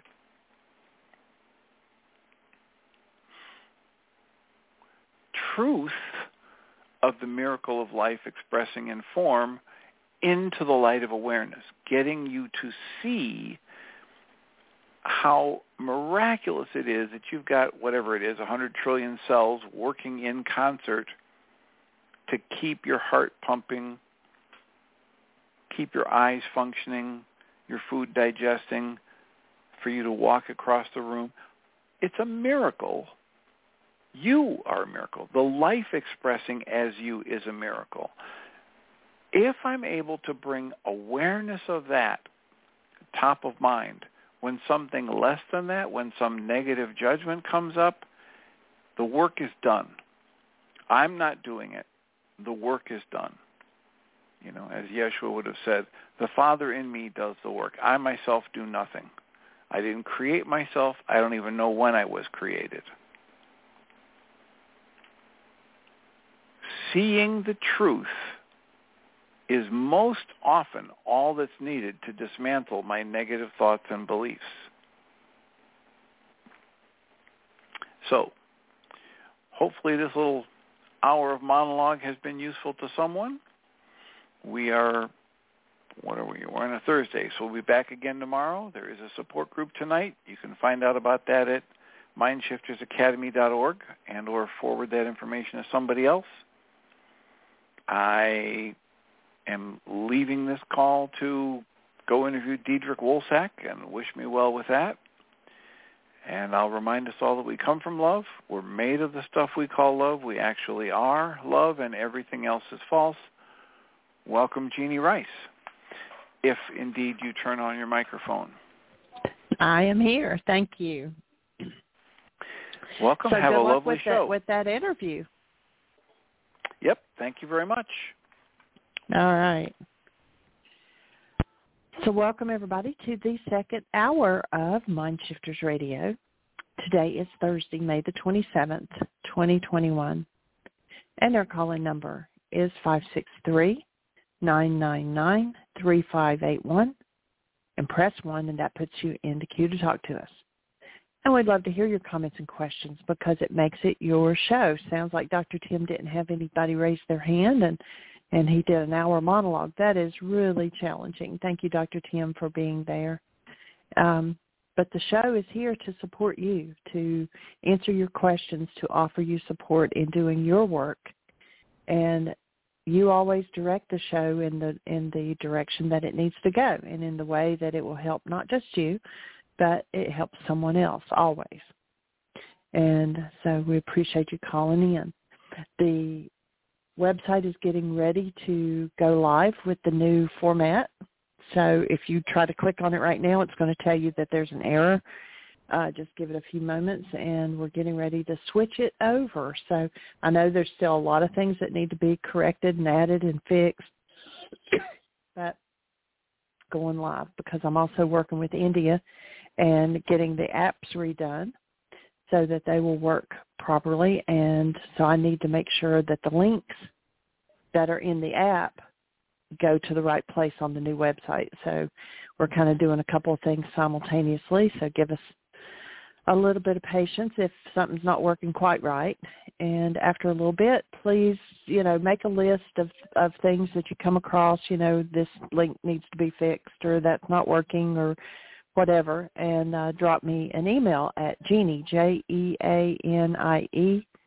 truth of the miracle of life expressing in form into the light of awareness, getting you to see how miraculous it is that you've got, whatever it is, 100 trillion cells working in concert to keep your heart pumping, keep your eyes functioning, your food digesting, for you to walk across the room. It's a miracle. You are a miracle. The life expressing as you is a miracle. If I'm able to bring awareness of that top of mind, when something less than that, when some negative judgment comes up, the work is done. I'm not doing it. The work is done. You know, as Yeshua would have said, the Father in me does the work. I myself do nothing. I didn't create myself. I don't even know when I was created. Seeing the truth is most often all that's needed to dismantle my negative thoughts and beliefs. So, hopefully this little hour of monologue has been useful to someone. We're on a Thursday, so we'll be back again tomorrow. There is a support group tonight. You can find out about that at mindshiftersacademy.org and or forward that information to somebody else. I am leaving this call to go interview Diedrich Wolsack, and wish me well with that. And I'll remind us all that we come from love. We're made of the stuff we call love. We actually are love, and everything else is false. Welcome, Jeannie Rice, if indeed you turn on your microphone. I am here. Thank you. Welcome. So have a lovely show. With that interview. Yep. Thank you very much. All right. So welcome, everybody, to the second hour of Mind Shifters Radio. Today is Thursday, May the 27th, 2021. And our call-in number is 563-999-3581. And press 1, and that puts you in the queue to talk to us. And we'd love to hear your comments and questions because it makes it your show. Sounds like Dr. Tim didn't have anybody raise their hand, and he did an hour monologue. That is really challenging. Thank you, Dr. Tim, for being there. But the show is here to support you, to answer your questions, to offer you support in doing your work. And you always direct the show in the direction that it needs to go and in the way that it will help not just you, but it helps someone else always. And so we appreciate you calling in. The website is getting ready to go live with the new format. So if you try to click on it right now, it's going to tell you that there's an error. Just give it a few moments, and we're getting ready to switch it over. So I know there's still a lot of things that need to be corrected and added and fixed, but going live because I'm also working with India and getting the apps redone so that they will work properly. And so I need to make sure that the links that are in the app go to the right place on the new website. So we're kind of doing a couple of things simultaneously. So give us a little bit of patience if something's not working quite right. And after a little bit, please, make a list of things that you come across, this link needs to be fixed or that's not working or whatever, and drop me an email at Jeannie, Jeanie,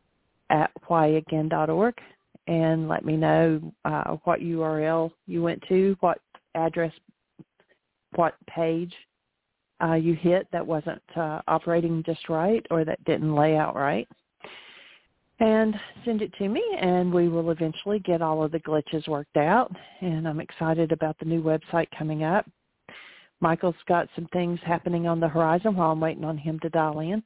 at whyagain.org and let me know what URL you went to, what address, what page you hit that wasn't operating just right or that didn't lay out right. And send it to me, and we will eventually get all of the glitches worked out. And I'm excited about the new website coming up. Michael's got some things happening on the horizon while I'm waiting on him to dial in.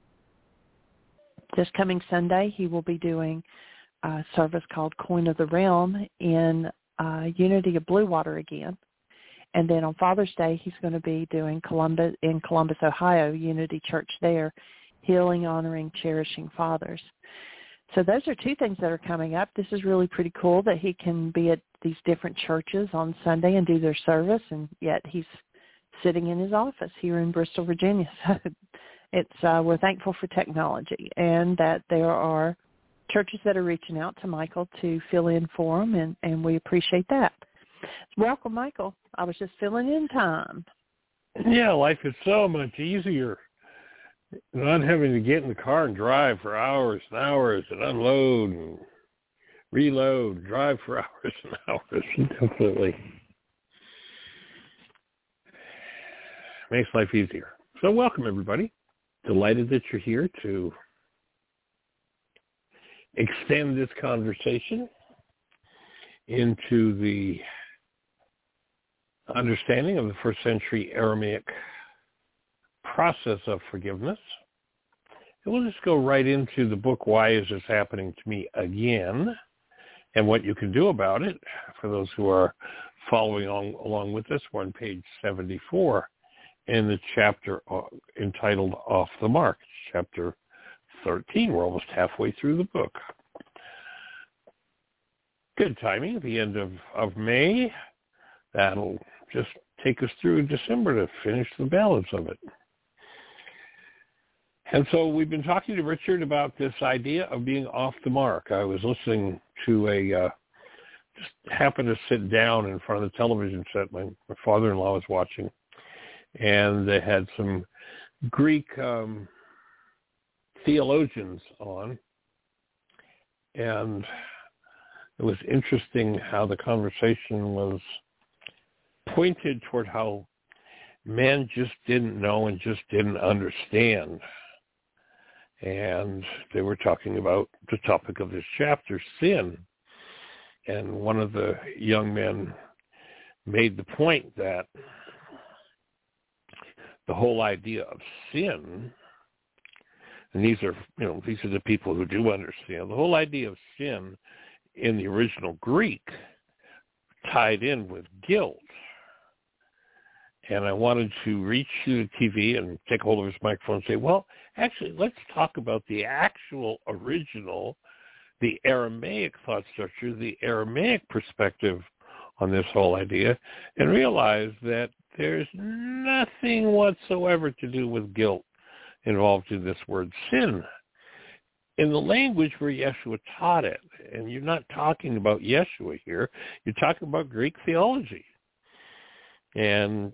This coming Sunday, he will be doing a service called Coin of the Realm in Unity of Blue Water again. And then on Father's Day, he's going to be doing in Columbus, Ohio, Unity Church there, Healing, Honoring, Cherishing Fathers. So those are two things that are coming up. This is really pretty cool that he can be at these different churches on Sunday and do their service, and yet he's sitting in his office here in Bristol, Virginia. So it's we're thankful for technology and that there are churches that are reaching out to Michael to fill in for him, and we appreciate that. Welcome, Michael. I was just filling in time. Yeah, life is so much easier. Not having to get in the car and drive for hours and hours and unload and reload, drive for hours and hours. Definitely makes life easier. So welcome, everybody. Delighted that you're here to extend this conversation into the understanding of the first century Aramaic process of forgiveness. And we'll just go right into the book, Why Is This Happening to Me Again? And what you can do about it. For those who are following along with us, we're on page 74 in the chapter entitled Off the Mark, chapter 13. We're almost halfway through the book. Good timing at the end of May. That'll just take us through December to finish the balance of it. And so we've been talking to Richard about this idea of being off the mark. I was listening to just happened to sit down in front of the television set my father-in-law was watching, and they had some Greek theologians on, and it was interesting how the conversation was pointed toward how men just didn't know and just didn't understand. And they were talking about the topic of this chapter, sin. And one of the young men made the point that the whole idea of sin, and these are the people who do understand, the whole idea of sin in the original Greek tied in with guilt. And I wanted to reach through the TV and take hold of his microphone and say, well, actually, let's talk about the actual original, the Aramaic thought structure, the Aramaic perspective on this whole idea, and realize that there's nothing whatsoever to do with guilt involved in this word sin. In the language where Yeshua taught it, and you're not talking about Yeshua here, you're talking about Greek theology. And,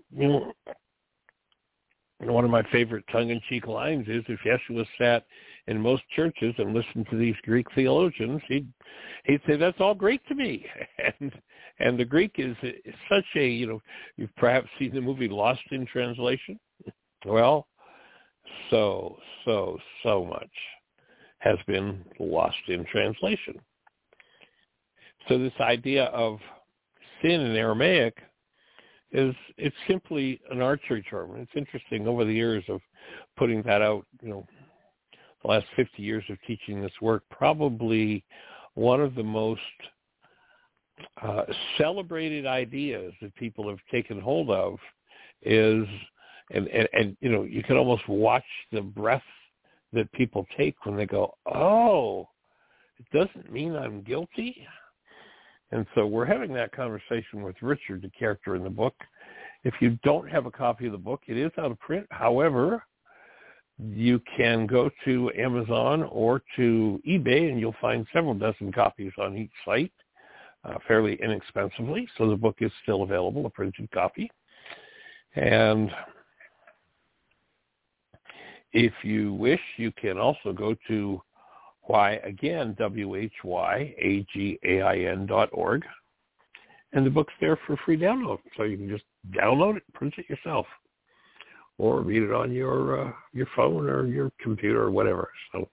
one of my favorite tongue-in-cheek lines is if Yeshua sat in most churches and listened to these Greek theologians, he'd say, that's all Greek to me. And the Greek is such a, you've perhaps seen the movie Lost in Translation. Well, so much has been lost in translation. So this idea of sin in Aramaic it's simply an archery term. It's interesting over the years of putting that out, the last 50 years of teaching this work, probably one of the most celebrated ideas that people have taken hold of is, and you can almost watch the breath that people take when they go, oh, it doesn't mean I'm guilty. And so we're having that conversation with Richard, the character in the book. If you don't have a copy of the book, it is out of print. However, you can go to Amazon or to eBay, and you'll find several dozen copies on each site fairly inexpensively. So the book is still available, a printed copy. And if you wish, you can also go to Why, again, WHYAGAIN.org. And the book's there for free download, so you can just download it, print it yourself, or read it on your phone or your computer or whatever. So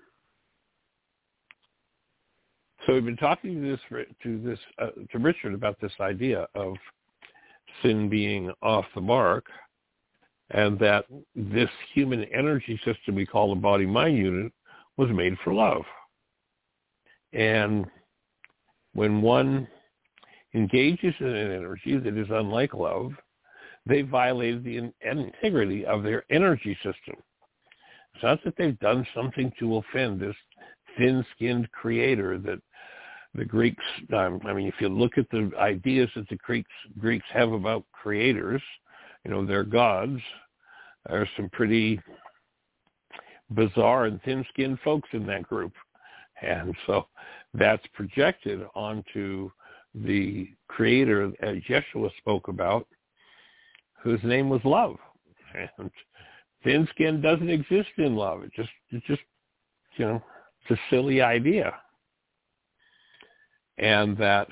we've been talking to Richard about this idea of sin being off the mark, and that this human energy system we call the body-mind unit was made for love. And when one engages in an energy that is unlike love, they violated the integrity of their energy system. It's not that they've done something to offend this thin-skinned creator that the Greeks, if you look at the ideas that the Greeks have about creators, their gods, there's some pretty bizarre and thin-skinned folks in that group. And so that's projected onto the creator, as Yeshua spoke about, whose name was love. And thin skin doesn't exist in love. It's just it's a silly idea. And that,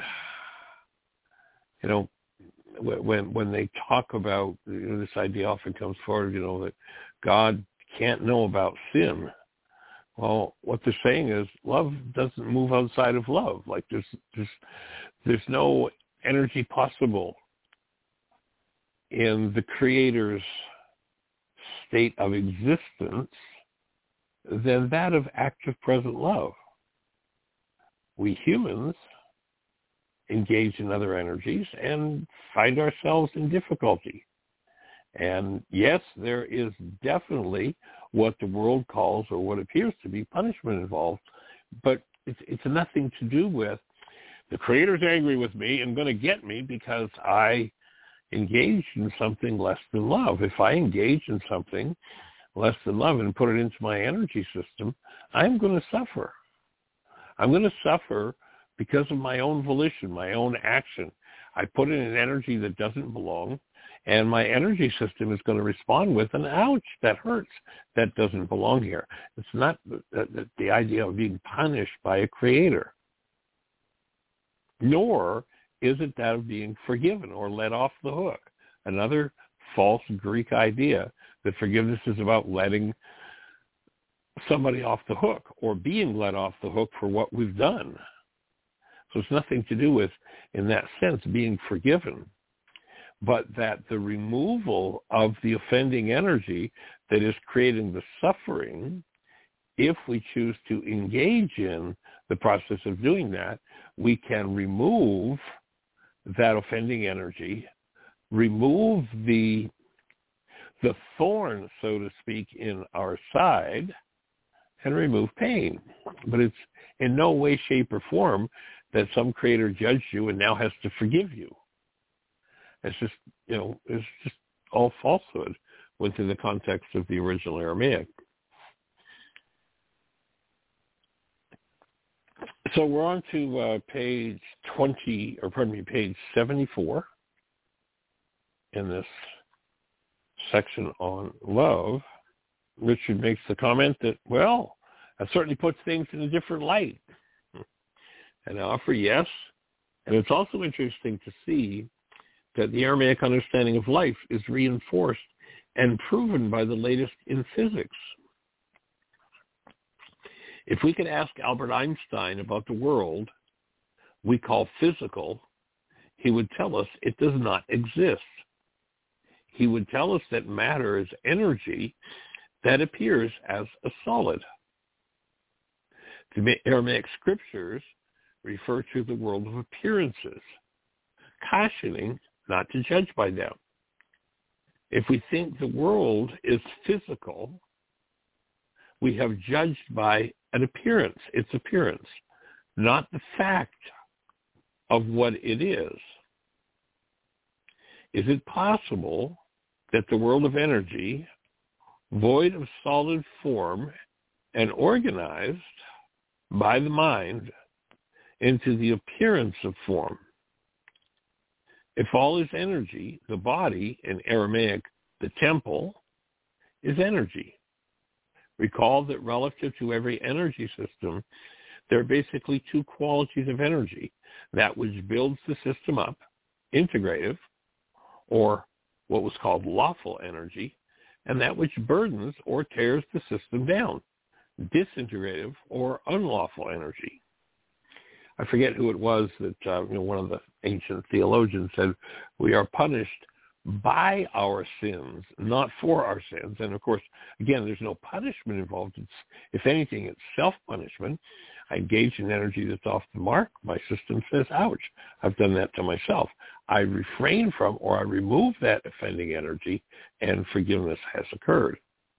when they talk about, this idea often comes forward, that God can't know about sin. Well, what they're saying is love doesn't move outside of love. Like there's no energy possible in the Creator's state of existence than that of active present love. We humans engage in other energies and find ourselves in difficulty. And yes, there is definitely what the world calls, or what appears to be, punishment involved, but it's nothing to do with the Creator's angry with me and going to get me because I engaged in something less than love. If I engage in something less than love and put it into my energy system, I'm going to suffer. I'm going to suffer because of my own volition, my own action. I put in an energy that doesn't belong, and my energy system is going to respond with an ouch, that hurts, that doesn't belong here. It's not the idea of being punished by a creator, nor is it that of being forgiven or let off the hook. Another false Greek idea that forgiveness is about letting somebody off the hook or being let off the hook for what we've done. So it's nothing to do with, in that sense, being forgiven, but that the removal of the offending energy that is creating the suffering, if we choose to engage in the process of doing that, we can remove that offending energy, remove the thorn, so to speak, in our side, and remove pain. But it's in no way, shape, or form that some creator judged you and now has to forgive you. It's just, it's just all falsehood within the context of the original Aramaic. So we're on to page 74 in this section on love. Richard makes the comment that, well, that certainly puts things in a different light. And I offer yes. And it's also interesting to see that the Aramaic understanding of life is reinforced and proven by the latest in physics. If we could ask Albert Einstein about the world we call physical, he would tell us it does not exist. He would tell us that matter is energy that appears as a solid. The Aramaic scriptures refer to the world of appearances, cautioning not to judge by them. If we think the world is physical, we have judged by an appearance, its appearance, not the fact of what it is. Is it possible that the world of energy, void of solid form and organized by the mind into the appearance of form? If all is energy, the body, in Aramaic, the temple, is energy. Recall that relative to every energy system, there are basically two qualities of energy: that which builds the system up, integrative, or what was called lawful energy, and that which burdens or tears the system down, disintegrative or unlawful energy. I forget who it was that one of the ancient theologians said, we are punished by our sins, not for our sins. And of course, again, there's no punishment involved. It's, if anything, it's self-punishment. I engage in energy that's off the mark. My system says, ouch, I've done that to myself. I refrain from or I remove that offending energy, and forgiveness has occurred.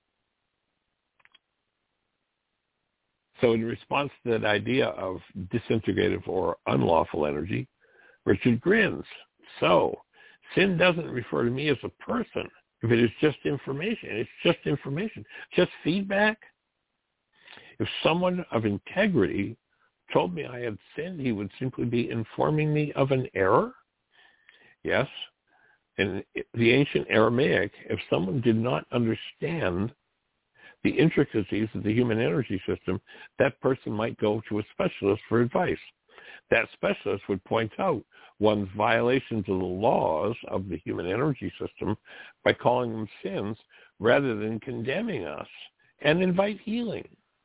So in response to that idea of disintegrative or unlawful energy, Richard grins. So sin doesn't refer to me as a person. If it is just information, it's just information, just feedback. If someone of integrity told me I had sinned, he would simply be informing me of an error. Yes. In the ancient Aramaic, if someone did not understand the intricacies of the human energy system, that person might go to a specialist for advice. That specialist would point out one's violations of the laws of the human energy system by calling them sins rather than condemning us, and invite healing.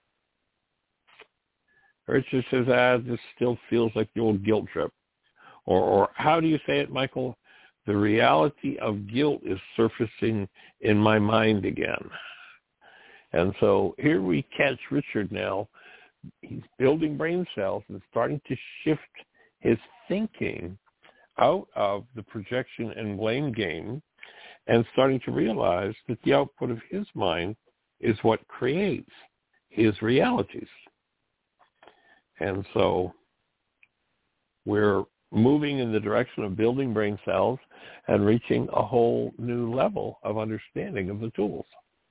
Richard says, this still feels like the old guilt trip. Or how do you say it, Michael? The reality of guilt is surfacing in my mind again. And so here we catch Richard now. He's building brain cells and starting to shift his thinking out of the projection and blame game and starting to realize that the output of his mind is what creates his realities. And so we're moving in the direction of building brain cells and reaching a whole new level of understanding of the tools.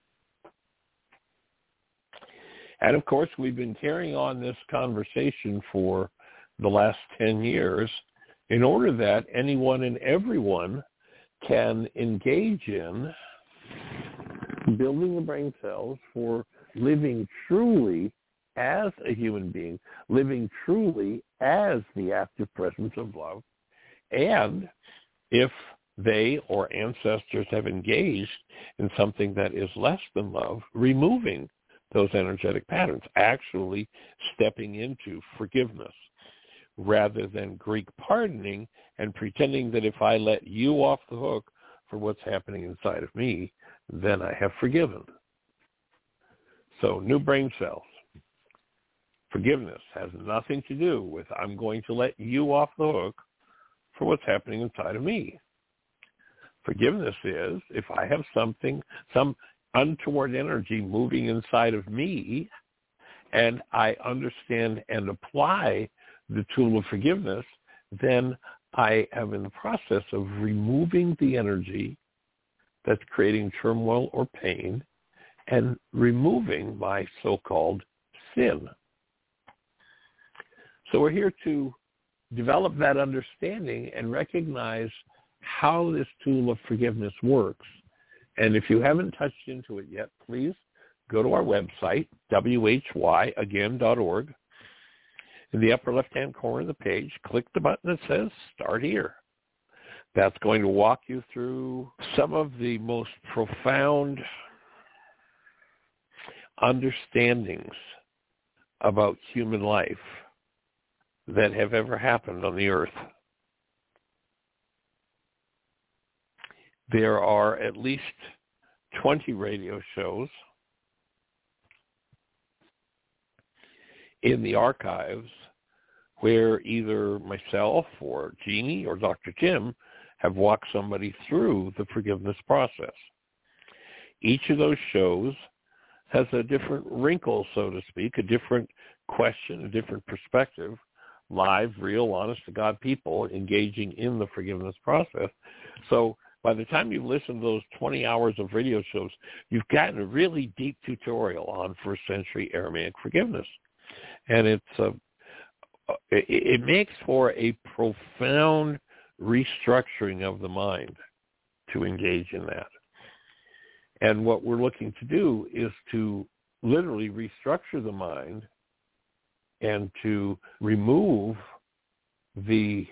And of course, we've been carrying on this conversation for the last 10 years in order that anyone and everyone can engage in building the brain cells for living truly as a human being, living truly as the active presence of love. And if they or ancestors have engaged in something that is less than love, removing those energetic patterns, actually stepping into forgiveness rather than Greek pardoning and pretending that if I let you off the hook for what's happening inside of me, then I have forgiven. So new brain cells. Forgiveness has nothing to do with I'm going to let you off the hook for what's happening inside of me. Forgiveness is if I have something, some untoward energy moving inside of me, and I understand and apply the tool of forgiveness, then I am in the process of removing the energy that's creating turmoil or pain and removing my so-called sin. So we're here to develop that understanding and recognize how this tool of forgiveness works. And if you haven't touched into it yet, please go to our website, whyagain.org. In the upper left-hand corner of the page, click the button that says Start Here. That's going to walk you through some of the most profound understandings about human life that have ever happened on the earth. There are at least 20 radio shows in the archives where either myself or Jeannie or Dr. Tim have walked somebody through the forgiveness process. Each of those shows has a different wrinkle, so to speak, a different question, a different perspective, live, real, honest-to-God people engaging in the forgiveness process. So by the time you've listened to those 20 hours of radio shows, you've gotten a really deep tutorial on first century Aramaic forgiveness. And it makes for a profound restructuring of the mind to engage in that. And what we're looking to do is to literally restructure the mind and to remove the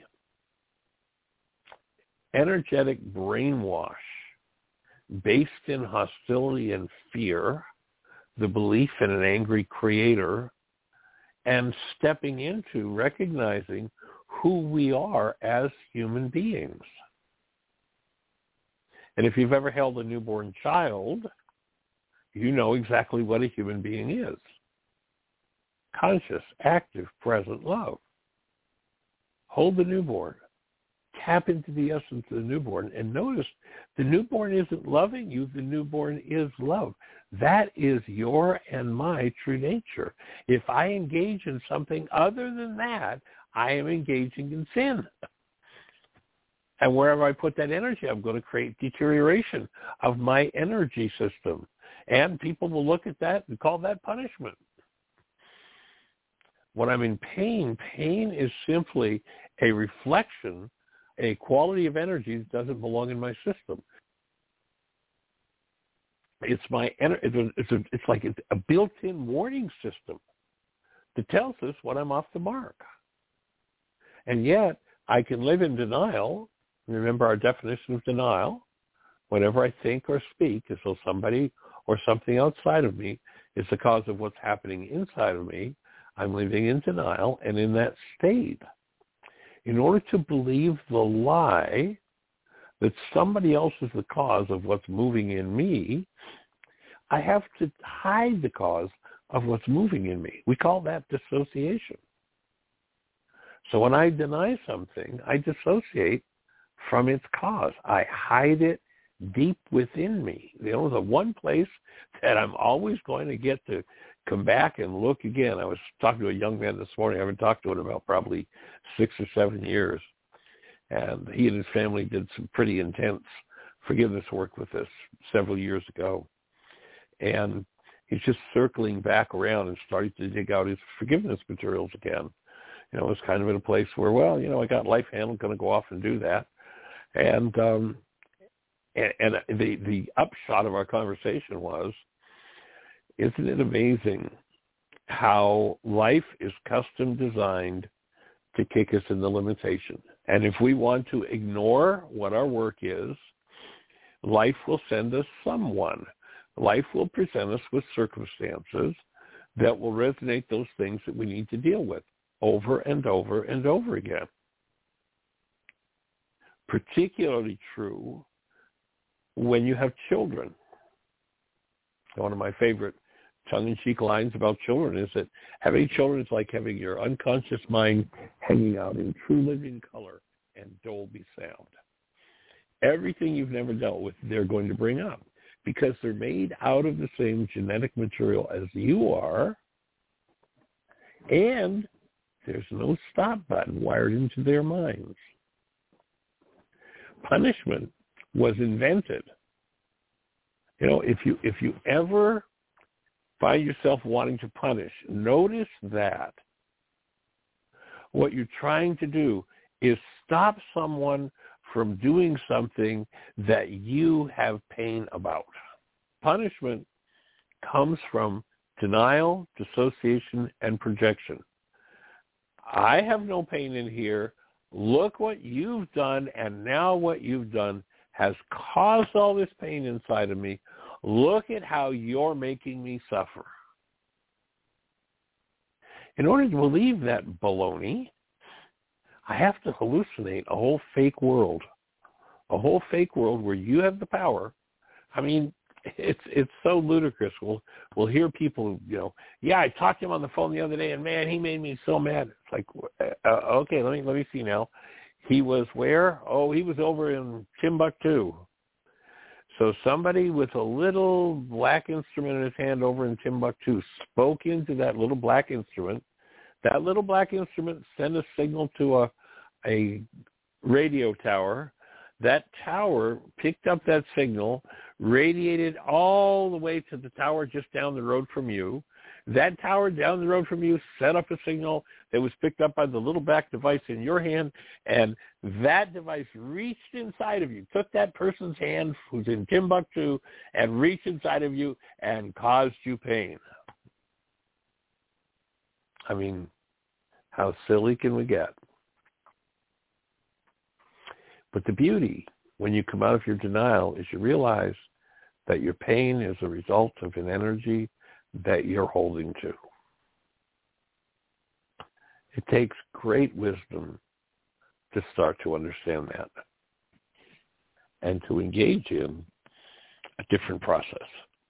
energetic brainwash based in hostility and fear, the belief in an angry creator, and stepping into recognizing who we are as human beings. And if you've ever held a newborn child, you know exactly what a human being is. Conscious, active, present love. Hold the newborn. Tap into the essence of the newborn and notice the newborn isn't loving you, the newborn is love. That is your and my true nature. If I engage in something other than that, I am engaging in sin. And wherever I put that energy, I'm going to create deterioration of my energy system. And people will look at that and call that punishment. When I'm in pain, pain is simply a reflection, a quality of energy that doesn't belong in my system. It's it's like a built-in warning system that tells us when I'm off the mark. And yet, I can live in denial. Remember our definition of denial. Whenever I think or speak as though somebody or something outside of me is the cause of what's happening inside of me, I'm living in denial and in that state. In order to believe the lie that somebody else is the cause of what's moving in me, I have to hide the cause of what's moving in me. We call that dissociation. So when I deny something, I dissociate from its cause. I hide it deep within me. The one place that I'm always going to get to come back and look again. I was talking to a young man this morning. I haven't talked to him in about probably 6 or 7 years. And he and his family did some pretty intense forgiveness work with us several years ago. And he's just circling back around and starting to dig out his forgiveness materials again. You know, it's kind of in a place where, well, you know, I got life handled, going to go off and do that. And the upshot of our conversation was, isn't it amazing how life is custom designed to kick us in the limitation? And if we want to ignore what our work is, life will send us someone. Life will present us with circumstances that will resonate those things that we need to deal with over and over and over again. Particularly true when you have children. One of my favorite tongue-in-cheek lines about children is that having children is like having your unconscious mind hanging out in true living color and Dolby sound. Everything you've never dealt with, they're going to bring up because they're made out of the same genetic material as you are, and there's no stop button wired into their minds. Punishment was invented. You know, if you ever find yourself wanting to punish, notice that what you're trying to do is stop someone from doing something that you have pain about. Punishment comes from denial, dissociation, and projection. I have no pain in here. Look what you've done, and now what you've done has caused all this pain inside of me. Look at how you're making me suffer. In order to believe that baloney, I have to hallucinate a whole fake world where you have the power. I mean, it's so ludicrous. We'll hear people, you know, yeah, I talked to him on the phone the other day, and man, he made me so mad. It's like, okay, let me see now. He was where? Oh, he was over in Timbuktu. So somebody with a little black instrument in his hand over in Timbuktu spoke into that little black instrument. That little black instrument sent a signal to a radio tower. That tower picked up that signal, radiated all the way to the tower just down the road from you. That tower down the road from you set up a signal that was picked up by the little black device in your hand, and that device reached inside of you, took that person's hand who's in Timbuktu and reached inside of you and caused you pain. I mean, how silly can we get? But the beauty, when you come out of your denial, is you realize that your pain is a result of an energy that you're holding to. It takes great wisdom to start to understand that and to engage in a different process.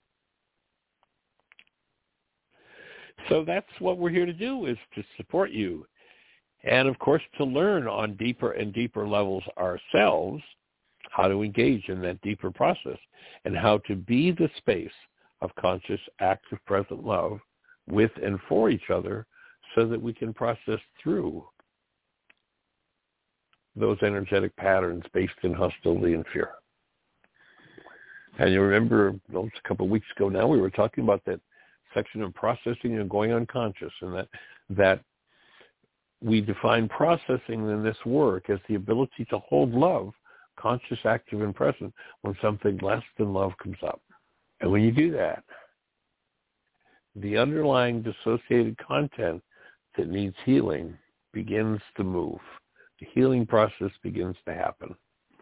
So that's what we're here to do, is to support you. And, of course, to learn on deeper and deeper levels ourselves how to engage in that deeper process and how to be the space of conscious, active, present love with and for each other so that we can process through those energetic patterns based in hostility and fear. And you remember, it was a couple of weeks ago now, we were talking about that section of processing and going unconscious, and that we define processing in this work as the ability to hold love, conscious, active, and present, when something less than love comes up. And when you do that, the underlying dissociated content that needs healing begins to move. The healing process begins to happen.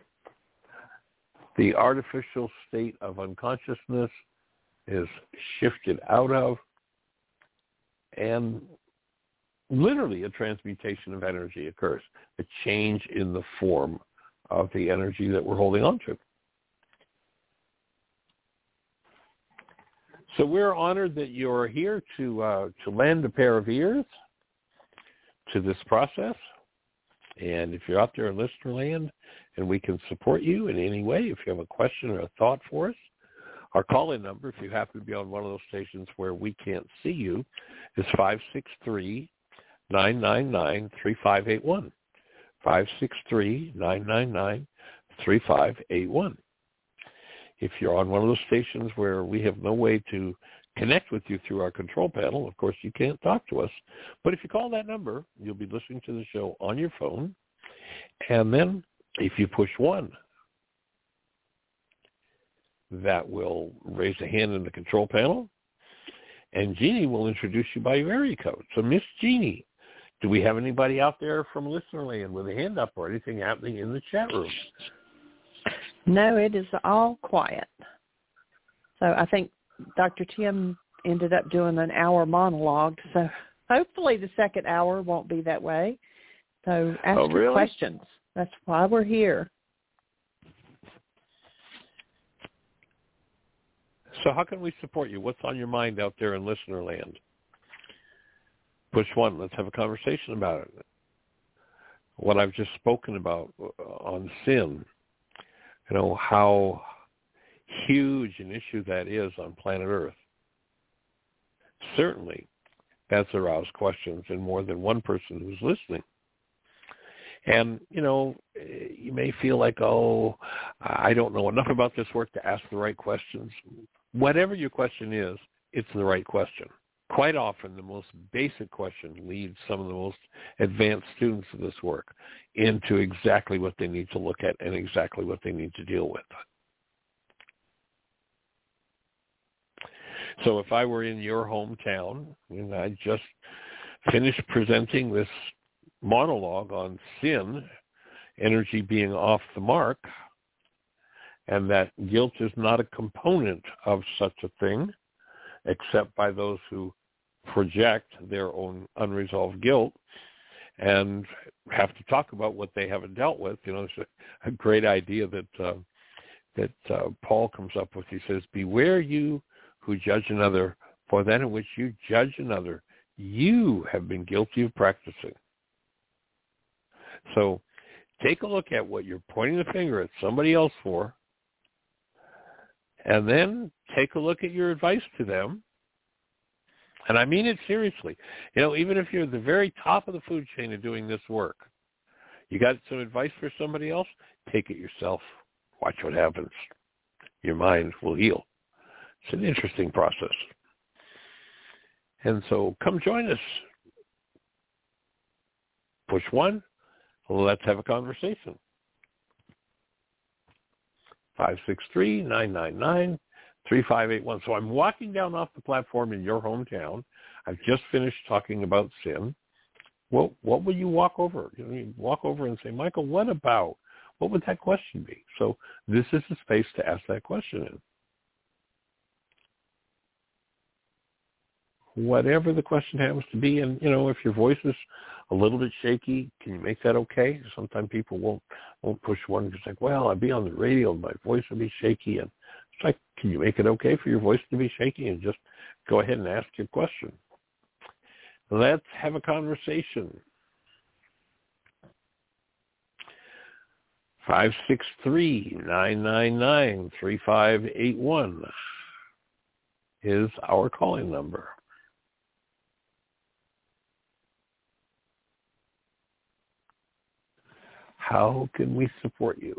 The artificial state of unconsciousness is shifted out of, and literally a transmutation of energy occurs, a change in the form of the energy that we're holding on to. So we're honored that you're here to lend a pair of ears to this process. And if you're out there in listener land and we can support you in any way, if you have a question or a thought for us, our call-in number, if you happen to be on one of those stations where we can't see you, is 563-999-3581. 563-999-3581. If you're on one of those stations where we have no way to connect with you through our control panel, of course you can't talk to us. But if you call that number, you'll be listening to the show on your phone. And then if you push 1, that will raise a hand in the control panel, and Jeannie will introduce you by your area code. So, Miss Jeannie, do we have anybody out there from listener land with a hand up or anything happening in the chat room? No, it is all quiet. So I think Dr. Tim ended up doing an hour monologue, so hopefully the second hour won't be that way. So ask your questions. That's why we're here. So how can we support you? What's on your mind out there in listener land? Push 1. Let's have a conversation about it. What I've just spoken about on sin, how huge an issue that is on planet Earth. Certainly, that's aroused questions in more than one person who's listening. And, you may feel like, I don't know enough about this work to ask the right questions. Whatever your question is, it's the right question. Quite often, the most basic question leads some of the most advanced students of this work into exactly what they need to look at and exactly what they need to deal with. So if I were in your hometown and I just finished presenting this monologue on sin, energy being off the mark, and that guilt is not a component of such a thing, except by those who project their own unresolved guilt and have to talk about what they haven't dealt with. It's a great idea that Paul comes up with. He says, "Beware you who judge another, for that in which you judge another, you have been guilty of practicing." So take a look at what you're pointing the finger at somebody else for, and then take a look at your advice to them. And I mean it seriously. Even if you're at the very top of the food chain of doing this work, you got some advice for somebody else, take it yourself. Watch what happens. Your mind will heal. It's an interesting process. And so come join us. Push 1. Let's have a conversation. 563-999-3581. So I'm walking down off the platform in your hometown. I've just finished talking about sin. Well, what would you walk over? You walk over and say, Michael, what would that question be? So this is the space to ask that question in. Whatever the question happens to be, and if your voice is a little bit shaky, can you make that okay? Sometimes people won't push one because like, well, I'd be on the radio and my voice would be shaky, and it's like, can you make it okay for your voice to be shaky and just go ahead and ask your question? Let's have a conversation. 563-999-3581 is our calling number. How can we support you?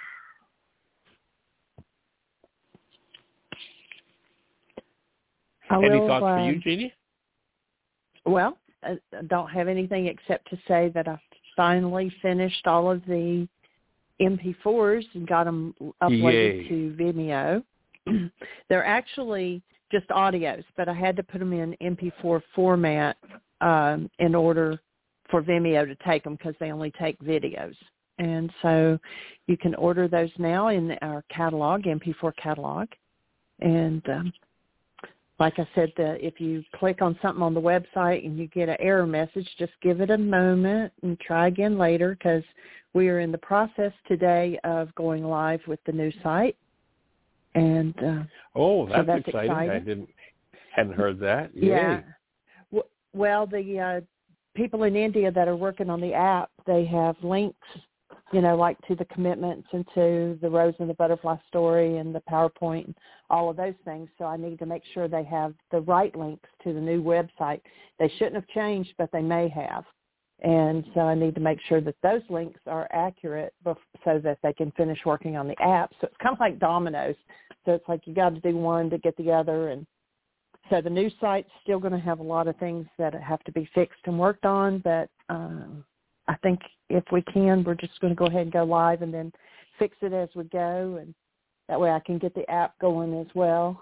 Any thoughts for you, Jeannie? Well, I don't have anything except to say that I finally finished all of the MP4s and got them uploaded to Vimeo. They're actually just audios, but I had to put them in MP4 format in order for Vimeo to take them because they only take videos. And so you can order those now in our catalog, MP4 catalog. And like I said, if you click on something on the website and you get an error message, just give it a moment and try again later, because we are in the process today of going live with the new site. And that's so that's exciting. I hadn't heard that. Yay. Yeah. Well, the people in India that are working on the app, they have links, like to the commitments and to the Rose and the Butterfly story and the PowerPoint and all of those things. So I need to make sure they have the right links to the new website. They shouldn't have changed, but they may have. And so I need to make sure that those links are accurate so that they can finish working on the app. So it's kind of like dominoes. So it's like you got to do one to get the other. And so the new site's still going to have a lot of things that have to be fixed and worked on, but I think if we can, we're just going to go ahead and go live and then fix it as we go, and that way I can get the app going as well.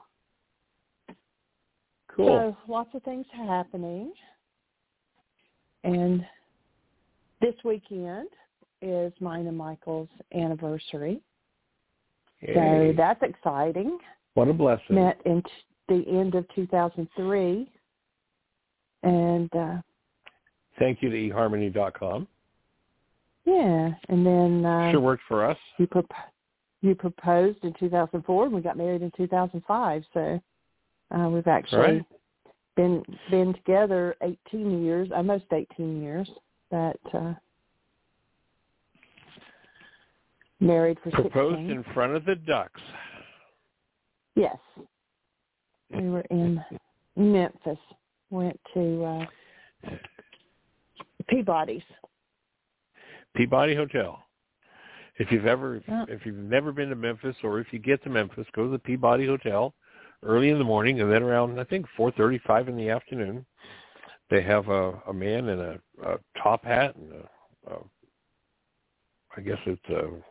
Cool. So lots of things happening. And this weekend is mine and Michael's anniversary. Yay. So that's exciting. What a blessing. Met in the end of 2003. And thank you to eHarmony.com. Yeah, and then sure worked for us. You proposed in 2004, and we got married in 2005. So we've actually been together 18 years, almost 18 years. But married for 16. Proposed in front of the Ducks. Yes, we were in Memphis. Went to Peabody's. Peabody Hotel. If you've never been to Memphis, or if you get to Memphis, go to the Peabody Hotel early in the morning, and then around, I think, 4:35 in the afternoon, they have a man in a top hat and I guess it's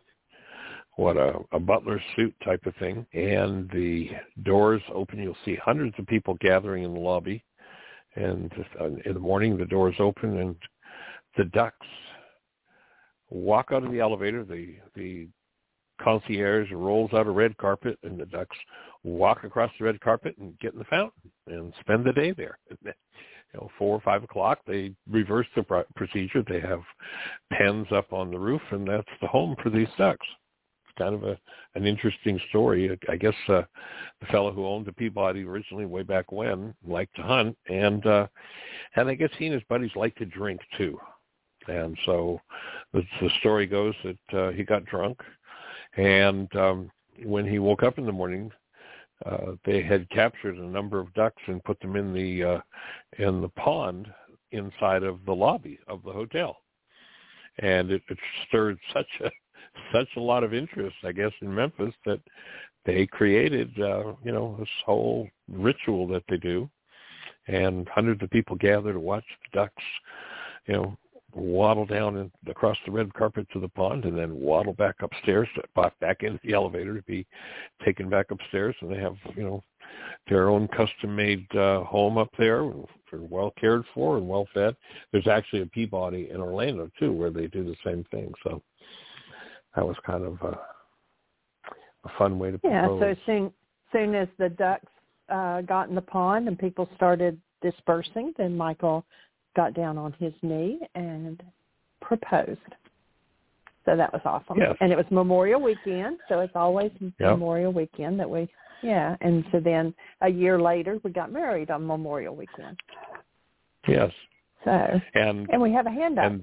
a butler suit type of thing, and the doors open. You'll see hundreds of people gathering in the lobby, and in the morning the doors open and the Ducks walk out of the elevator. The concierge rolls out a red carpet, and the Ducks walk across the red carpet and get in the fountain and spend the day there. 4 or 5 o'clock, they reverse the procedure. They have pens up on the roof, and that's the home for these Ducks. It's kind of an interesting story. I guess the fellow who owned the Peabody originally, way back when, liked to hunt, and I guess he and his buddies liked to drink too. And so the story goes that he got drunk, and when he woke up in the morning, they had captured a number of ducks and put them in the pond inside of the lobby of the hotel. And it stirred such a lot of interest, I guess, in Memphis, that they created this whole ritual that they do, and hundreds of people gather to watch the ducks, waddle down and across the red carpet to the pond, and then waddle back upstairs, back into the elevator to be taken back upstairs. And they have, their own custom-made home up there, are well cared for and well fed. There's actually a Peabody in Orlando, too, where they do the same thing. So that was kind of a fun way to propose. Yeah, so soon as the ducks got in the pond and people started dispersing, then Michael got down on his knee and proposed. So that was awesome. Yes. And it was Memorial Weekend, so it's always Memorial Weekend that we, and so then a year later we got married on Memorial Weekend. Yes. So, and we have a handout. And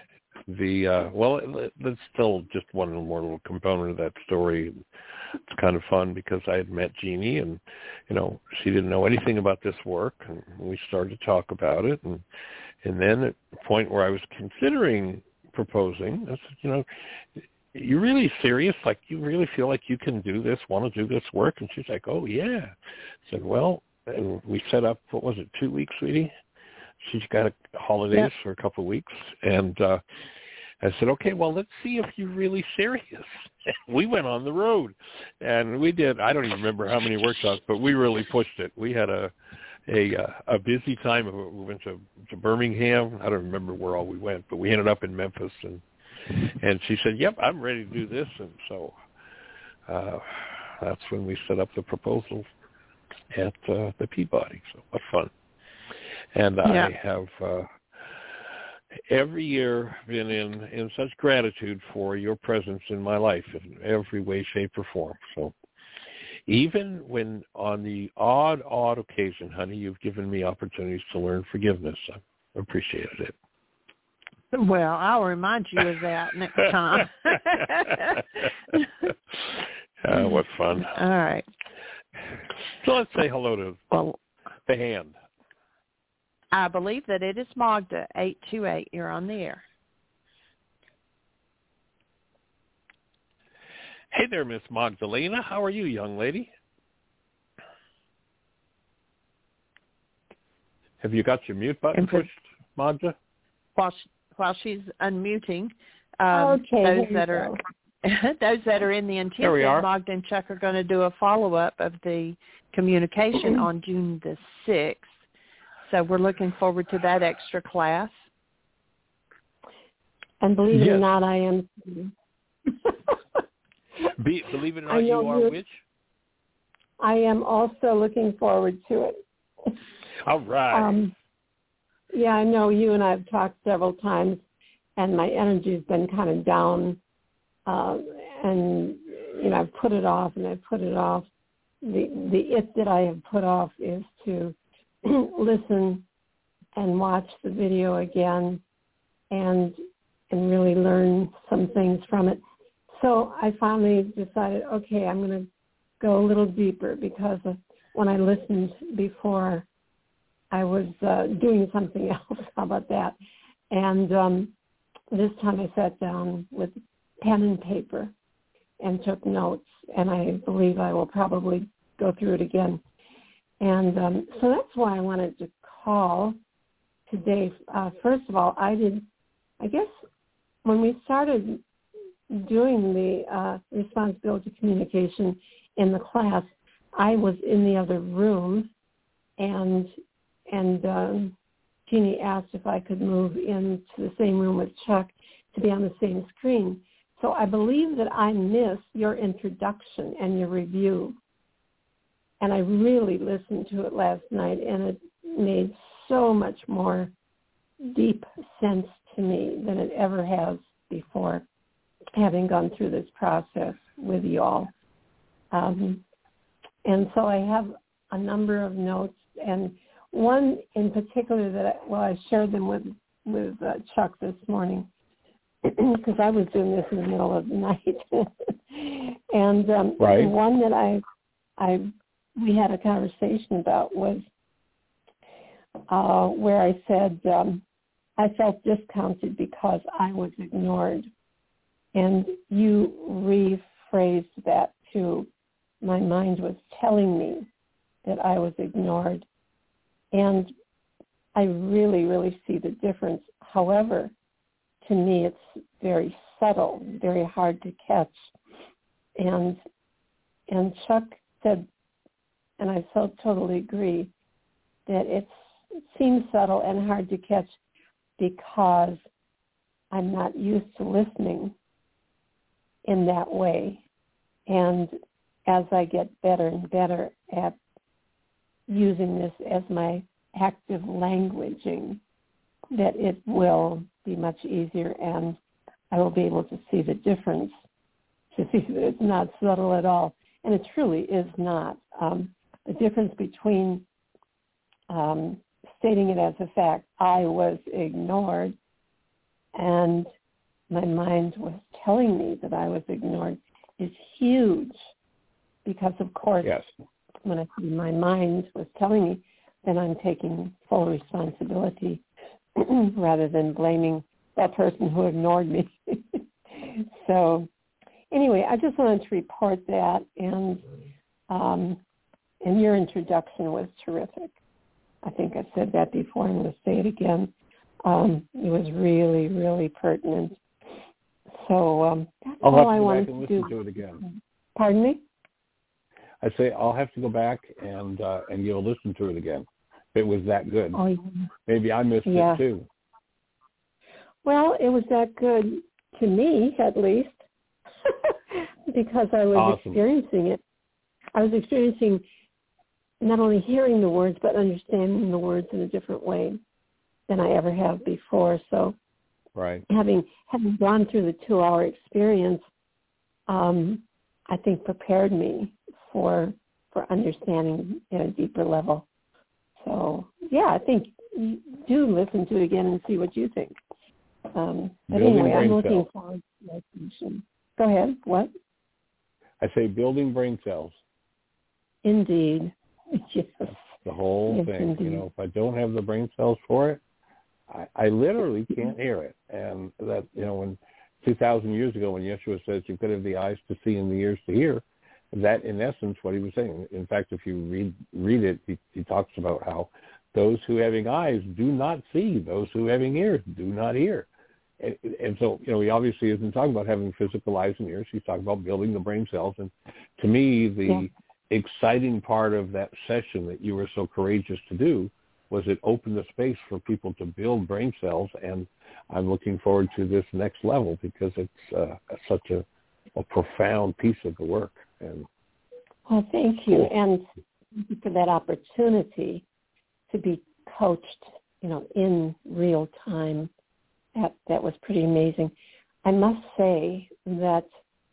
that's still just one more little component of that story. It's kind of fun because I had met Jeannie and, she didn't know anything about this work, and we started to talk about it. And then at the point where I was considering proposing, I said, you really serious? Like, you really feel like you can do this, want to do this work? And she's like, oh, yeah. I said, well, and we set up, 2 weeks, sweetie? She's got holidays for a couple of weeks. And I said, okay, well, let's see if you're really serious. We went on the road, and we did, I don't even remember how many workshops, but we really pushed it. We had a busy time. We went to Birmingham. I don't remember where all we went, but we ended up in Memphis, and she said, yep, I'm ready to do this. And so that's when we set up the proposal at the Peabody. So what fun. And I have every year been in such gratitude for your presence in my life in every way, shape, or form. So even when on the odd occasion, honey, you've given me opportunities to learn forgiveness, I appreciated it. Well, I'll remind you of that next time. What fun. All right. So let's say hello to the hand. I believe that it is Magda, 828. You're on the air. Hey there, Miss Magdalena. How are you, young lady? Have you got your mute button pushed, Magda? While she's unmuting, those that are in the intensive, Magda and Chuck are going to do a follow-up of the communication on June the 6th. So we're looking forward to that extra class. And believe it or not, I am. Believe it or not, you are which? I am also looking forward to it. All right. I know you and I have talked several times, and my energy's been kind of down. And, I've put it off and I've put it off. The it that I have put off is to listen and watch the video again and really learn some things from it. So I finally decided, okay, I'm going to go a little deeper because when I listened before, I was doing something else. How about that? And this time I sat down with pen and paper and took notes, and I believe I will probably go through it again. And so that's why I wanted to call today. First of all, I guess when we started doing the responsibility communication in the class, I was in the other room, and Jeannie asked if I could move into the same room with Chuck to be on the same screen. So I believe that I missed your introduction and your review. And I really listened to it last night, and it made so much more deep sense to me than it ever has before, having gone through this process with you all. And so I have a number of notes, and one in particular that I shared them with Chuck this morning because I was doing this in the middle of the night. And right. One that we had a conversation about was where I said I felt discounted because I was ignored. And you rephrased that to my mind was telling me that I was ignored. And I really, really see the difference. However, to me, it's very subtle, very hard to catch. And Chuck said, and I so totally agree, that seems subtle and hard to catch because I'm not used to listening in that way. And as I get better and better at using this as my active languaging, that it will be much easier and I will be able to see the difference, to see that it's not subtle at all. And it truly is not. The difference between stating it as a fact, I was ignored, and my mind was telling me that I was ignored, is huge. Because, of course, yes. when I say my mind was telling me, then I'm taking full responsibility rather than blaming that person who ignored me. So anyway, I just wanted to report that, and your introduction was terrific. I think I've said that before. I'm going to say it again. It was really, really pertinent. So that's all I wanted to do. Listen to it again. Pardon me? I say I'll have to go back and you'll listen to it again. It was that good. Oh, yeah. Maybe I missed it too. Well, it was that good to me, at least, because I was experiencing it. I was experiencing not only hearing the words, but understanding the words in a different way than I ever have before. So right. Having gone through the 2-hour experience, I think prepared me for understanding at a deeper level. So, yeah, I think you do listen to it again and see what you think. But anyway, I'm looking forward to that solution. Go ahead. What? I say building brain cells. Indeed. Yes. That's the whole thing. Indeed. You know, if I don't have the brain cells for it, I literally can't hear it. And that, you know, when 2,000 years ago when Yeshua says you've got to have the eyes to see and the ears to hear, that in essence what he was saying. In fact, if you read it, he talks about how those who having eyes do not see, those who having ears do not hear. And so, you know, he obviously isn't talking about having physical eyes and ears. He's talking about building the brain cells. And to me, the exciting part of that session that you were so courageous to do was it opened the space for people to build brain cells. And I'm looking forward to this next level because it's such a profound piece of the work. And well, thank you. And thank you for that opportunity to be coached, you know, in real time. That was pretty amazing. I must say that,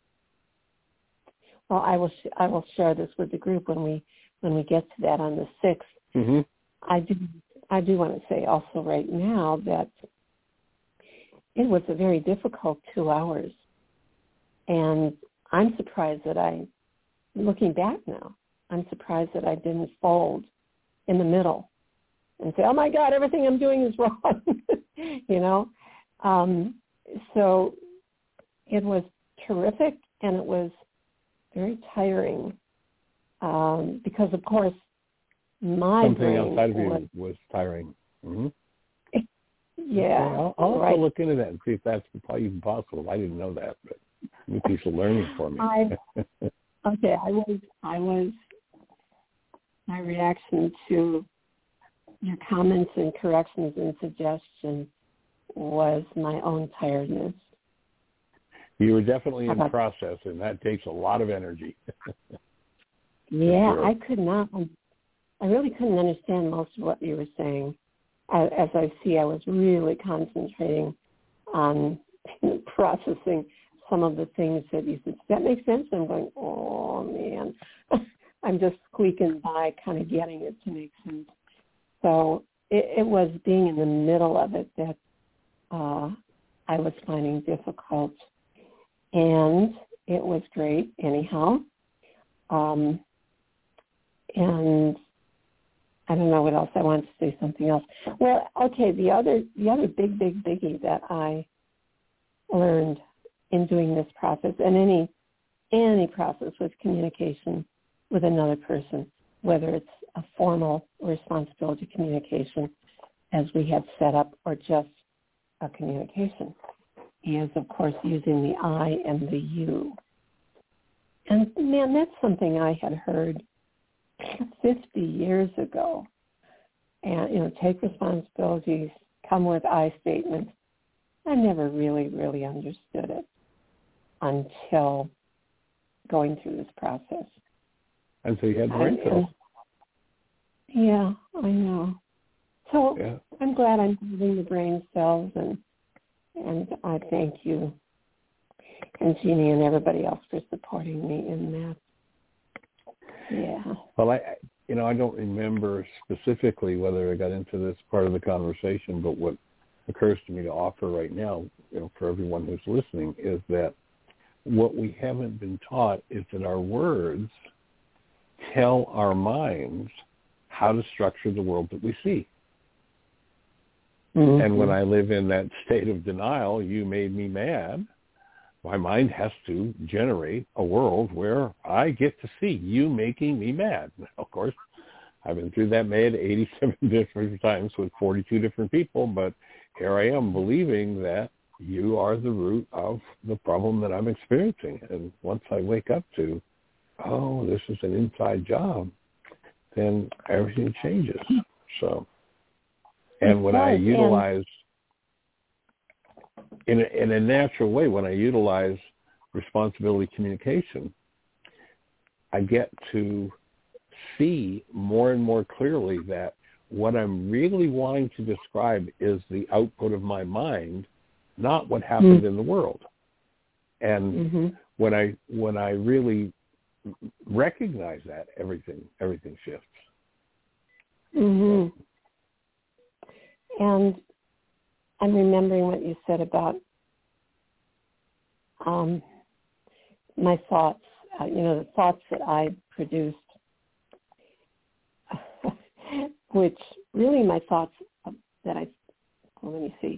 well, I will share this with the group when we get to that on the 6th. Mm-hmm. I do want to say also right now that it was a very difficult 2 hours, and I'm surprised that looking back now, I'm surprised that I didn't fold in the middle and say, oh my God, everything I'm doing is wrong, you know. So it was terrific, and it was very tiring because, of course, my something brain outside of you was tiring. Mm-hmm. Yeah, okay, I'll have to look into that and see if that's even possible. I didn't know that, but new piece of learning for me. My reaction to your comments and corrections and suggestions was my own tiredness. You were definitely in process, and that takes a lot of energy. Yeah, sure. I really couldn't understand most of what you were saying. As I see, I was really concentrating on processing some of the things that you said. Does that make sense? I'm going, oh, man. I'm just squeaking by, kind of getting it to make sense. So it was being in the middle of it that I was finding difficult. And it was great anyhow. And I don't know what else. I wanted to say something else. Well, okay, the other big biggie that I learned in doing this process, and any process with communication with another person, whether it's a formal responsibility communication as we have set up or just a communication, is, of course, using the I and the you. And, man, that's something I had heard 50 years ago. and, take responsibilities, come with I statements. I never really understood it until going through this process. And so you had brain cells. Yeah, I know. So I'm glad I'm having the brain cells, and I thank you and Jeannie and everybody else for supporting me in that. Yeah. Well, I don't remember specifically whether I got into this part of the conversation, but what occurs to me to offer right now, for everyone who's listening, is that what we haven't been taught is that our words tell our minds how to structure the world that we see. Mm-hmm. And when I live in that state of denial, you made me mad, my mind has to generate a world where I get to see you making me mad. Now, of course, I've been through that mad 87 different times with 42 different people, but here I am believing that you are the root of the problem that I'm experiencing. And once I wake up to, oh, this is an inside job, then everything changes. So, and when I utilize, in a natural way, when I utilize responsibility communication, I get to see more and more clearly that what I'm really wanting to describe is the output of my mind, not what happened in the world. And when I really recognize that, everything shifts. Mm-hmm. And I'm remembering what you said about my thoughts, the thoughts that I produced, which really my thoughts that let me see.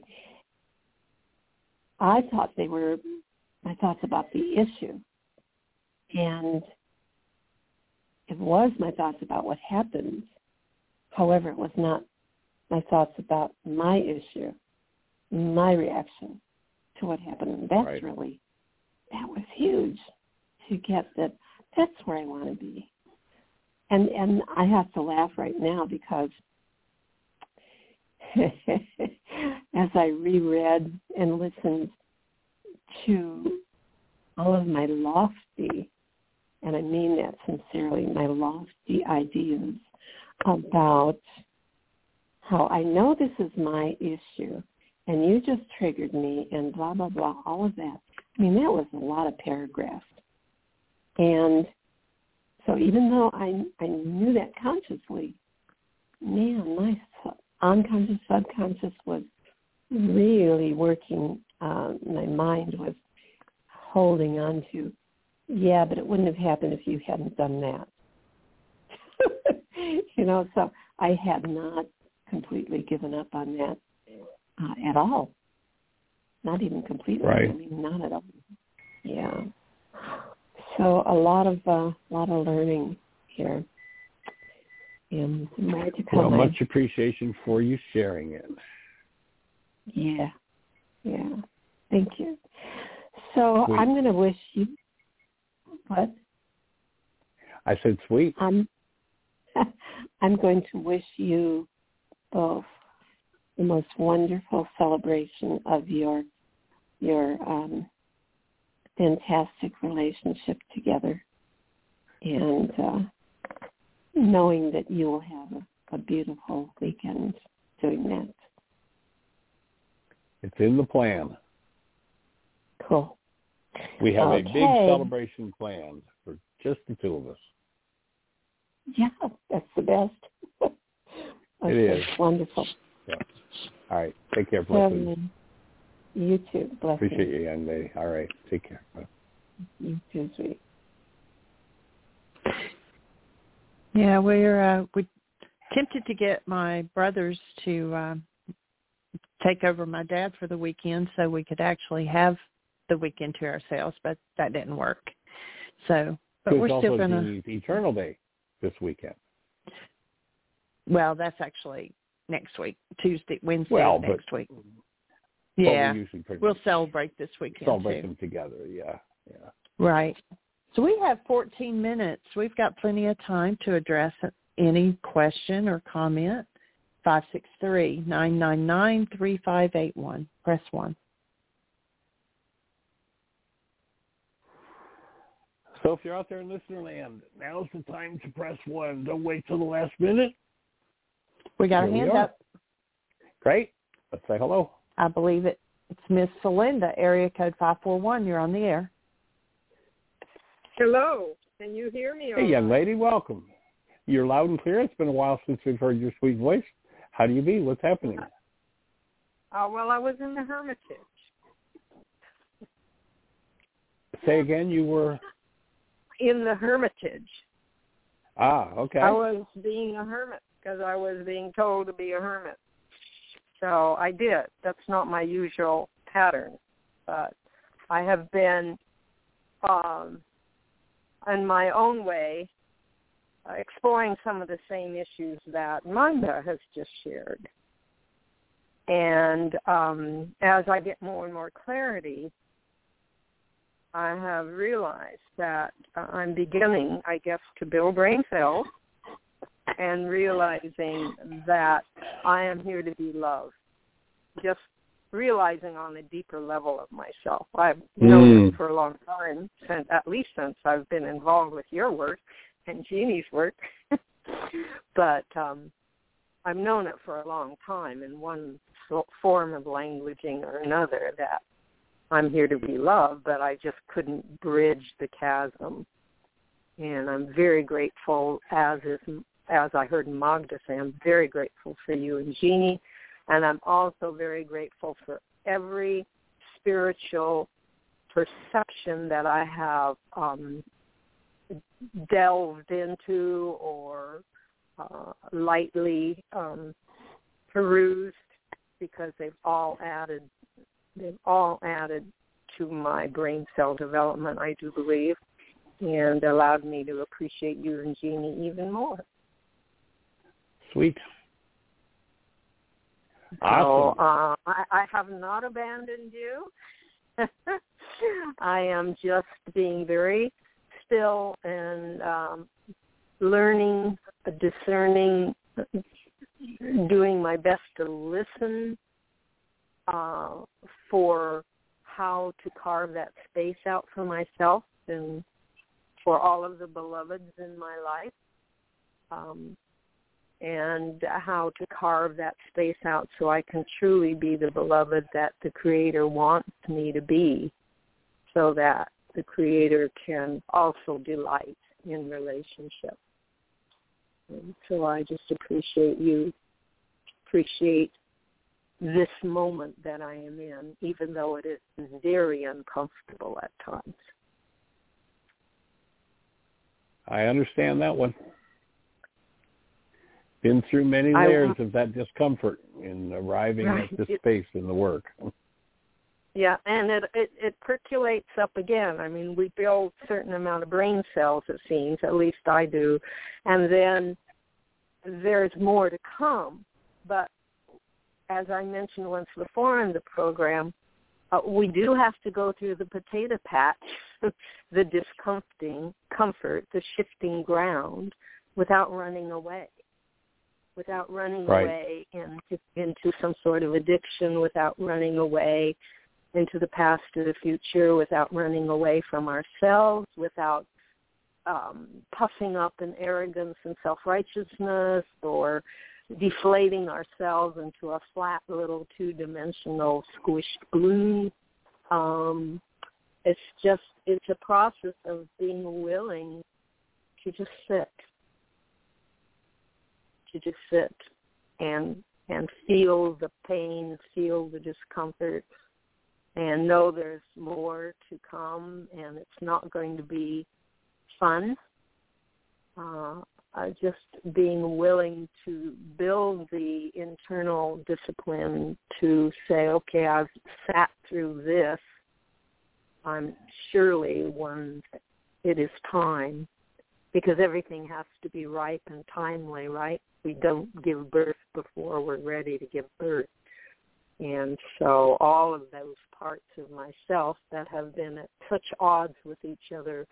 I thought they were my thoughts about the issue. And it was my thoughts about what happened. However, it was not my thoughts about my issue, my reaction to what happened. And that's really, that was huge to get that. That's where I want to be. And I have to laugh right now because as I reread and listened to all of my lofty, and I mean that sincerely, my lofty ideas about how I know this is my issue and you just triggered me and blah, blah, blah, all of that. I mean, that was a lot of paragraphs. And so even though I knew that consciously, man, my unconscious, subconscious was really working. My mind was holding on to, yeah, but it wouldn't have happened if you hadn't done that. So I had not completely given up on that at all. Not even completely. Right. I mean, not at all. Yeah. So a lot of learning here, and more to come. Well, much appreciation for you sharing it. Yeah. Thank you. So I'm going to wish you what? I said sweet. I'm going to wish you both the most wonderful celebration of your fantastic relationship together, and knowing that you will have a beautiful weekend doing that. It's in the plan. Cool. We have a big celebration planned for just the two of us. Yeah, that's the best. It is. Wonderful. Yeah. All right. Take care. Blessings. You too. Blessings. Appreciate you, young lady. All right. Take care. Bye. You too, sweet. Yeah, we're tempted to get my brothers to take over my dad for the weekend so we could actually have the weekend to ourselves, but that didn't work. So, but we're still going to... Eternal Day this weekend. Well, that's actually next week, Wednesday next week. Yeah, we'll celebrate this weekend. Celebrate them together, yeah. Right. So we have 14 minutes. We've got plenty of time to address any question or comment. 563-999-3581. Press 1. So if you're out there in listener land, now's the time to press 1. Don't wait till the last minute. We got a hand up. Great. Let's say hello. I believe it's Miss Celinda, area code 541. You're on the air. Hello. Can you hear me? Hey, young lady. Welcome. You're loud and clear. It's been a while since we've heard your sweet voice. How do you be? What's happening? Well, I was in the Hermitage. Say again, you were? In the Hermitage. Okay. I was being a hermit because I was being told to be a hermit. So I did. That's not my usual pattern. But I have been, in my own way, exploring some of the same issues that Manda has just shared. And as I get more and more clarity, I have realized that I'm beginning, I guess, to build brain cells and realizing that I am here to be loved. Just realizing on a deeper level of myself. I've known it for a long time, at least since I've been involved with your work and Jeannie's work. But I've known it for a long time in one form of languaging or another that I'm here to be loved, but I just couldn't bridge the chasm. And I'm very grateful, as I heard Magda say, I'm very grateful for you and Jeannie, and I'm also very grateful for every spiritual perception that I have delved into or lightly perused, because they've all added to my brain cell development, I do believe, and allowed me to appreciate you and Jeannie even more. Sweet. Awesome. So, I have not abandoned you. I am just being very still and learning, discerning, doing my best to listen for how to carve that space out for myself and for all of the beloveds in my life, and how to carve that space out so I can truly be the beloved that the Creator wants me to be, so that the Creator can also delight in relationship. And so I just appreciate you, appreciate this moment that I am in, even though it is very uncomfortable at times. I understand that one. Been through many layers of that discomfort in arriving at this space in the work. Yeah, and it percolates up again. I mean, we build a certain amount of brain cells, it seems, at least I do, and then there's more to come. But as I mentioned once before in the program, we do have to go through the potato patch, the discomfort, the shifting ground, without running away. Without running away into some sort of addiction, without running away into the past or the future, without running away from ourselves, without puffing up in arrogance and self-righteousness or deflating ourselves into a flat little two-dimensional squished balloon. It's a process of being willing to just sit. To just sit and feel the pain, feel the discomfort, and know there's more to come, and it's not going to be fun. Just being willing to build the internal discipline to say, okay, I've sat through this. I'm surely when it is time, because everything has to be ripe and timely, right? We don't give birth before we're ready to give birth. And so all of those parts of myself that have been at such odds with each other,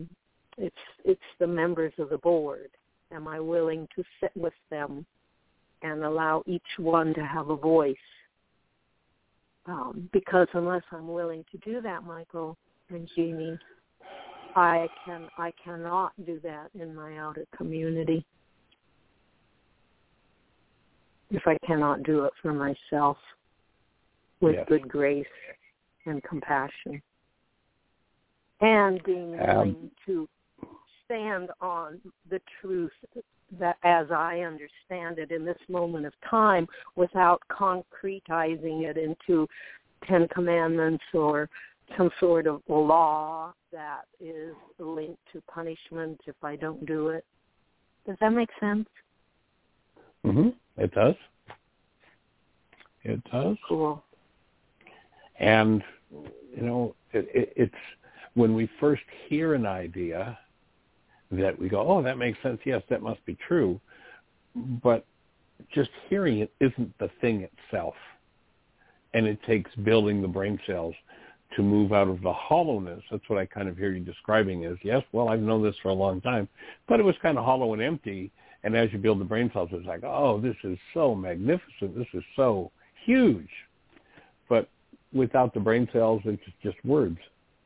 it's the members of the board. Am I willing to sit with them and allow each one to have a voice. Because unless I'm willing to do that, Michael and Jeannie, I cannot do that in my outer community if I cannot do it for myself with good grace and compassion, and being willing to stand on the truth that as I understand it in this moment of time without concretizing it into 10 commandments or some sort of law that is linked to punishment if I don't do it. Does that make sense? Mm-hmm. It does. It does. Cool. And, it's when we first hear an idea that we go, oh, that makes sense. Yes, that must be true. But just hearing it isn't the thing itself. And it takes building the brain cells to move out of the hollowness. That's what I kind of hear you describing as, yes, well, I've known this for a long time, but it was kind of hollow and empty. And as you build the brain cells, it's like, oh, this is so magnificent. This is so huge. But without the brain cells, it's just words.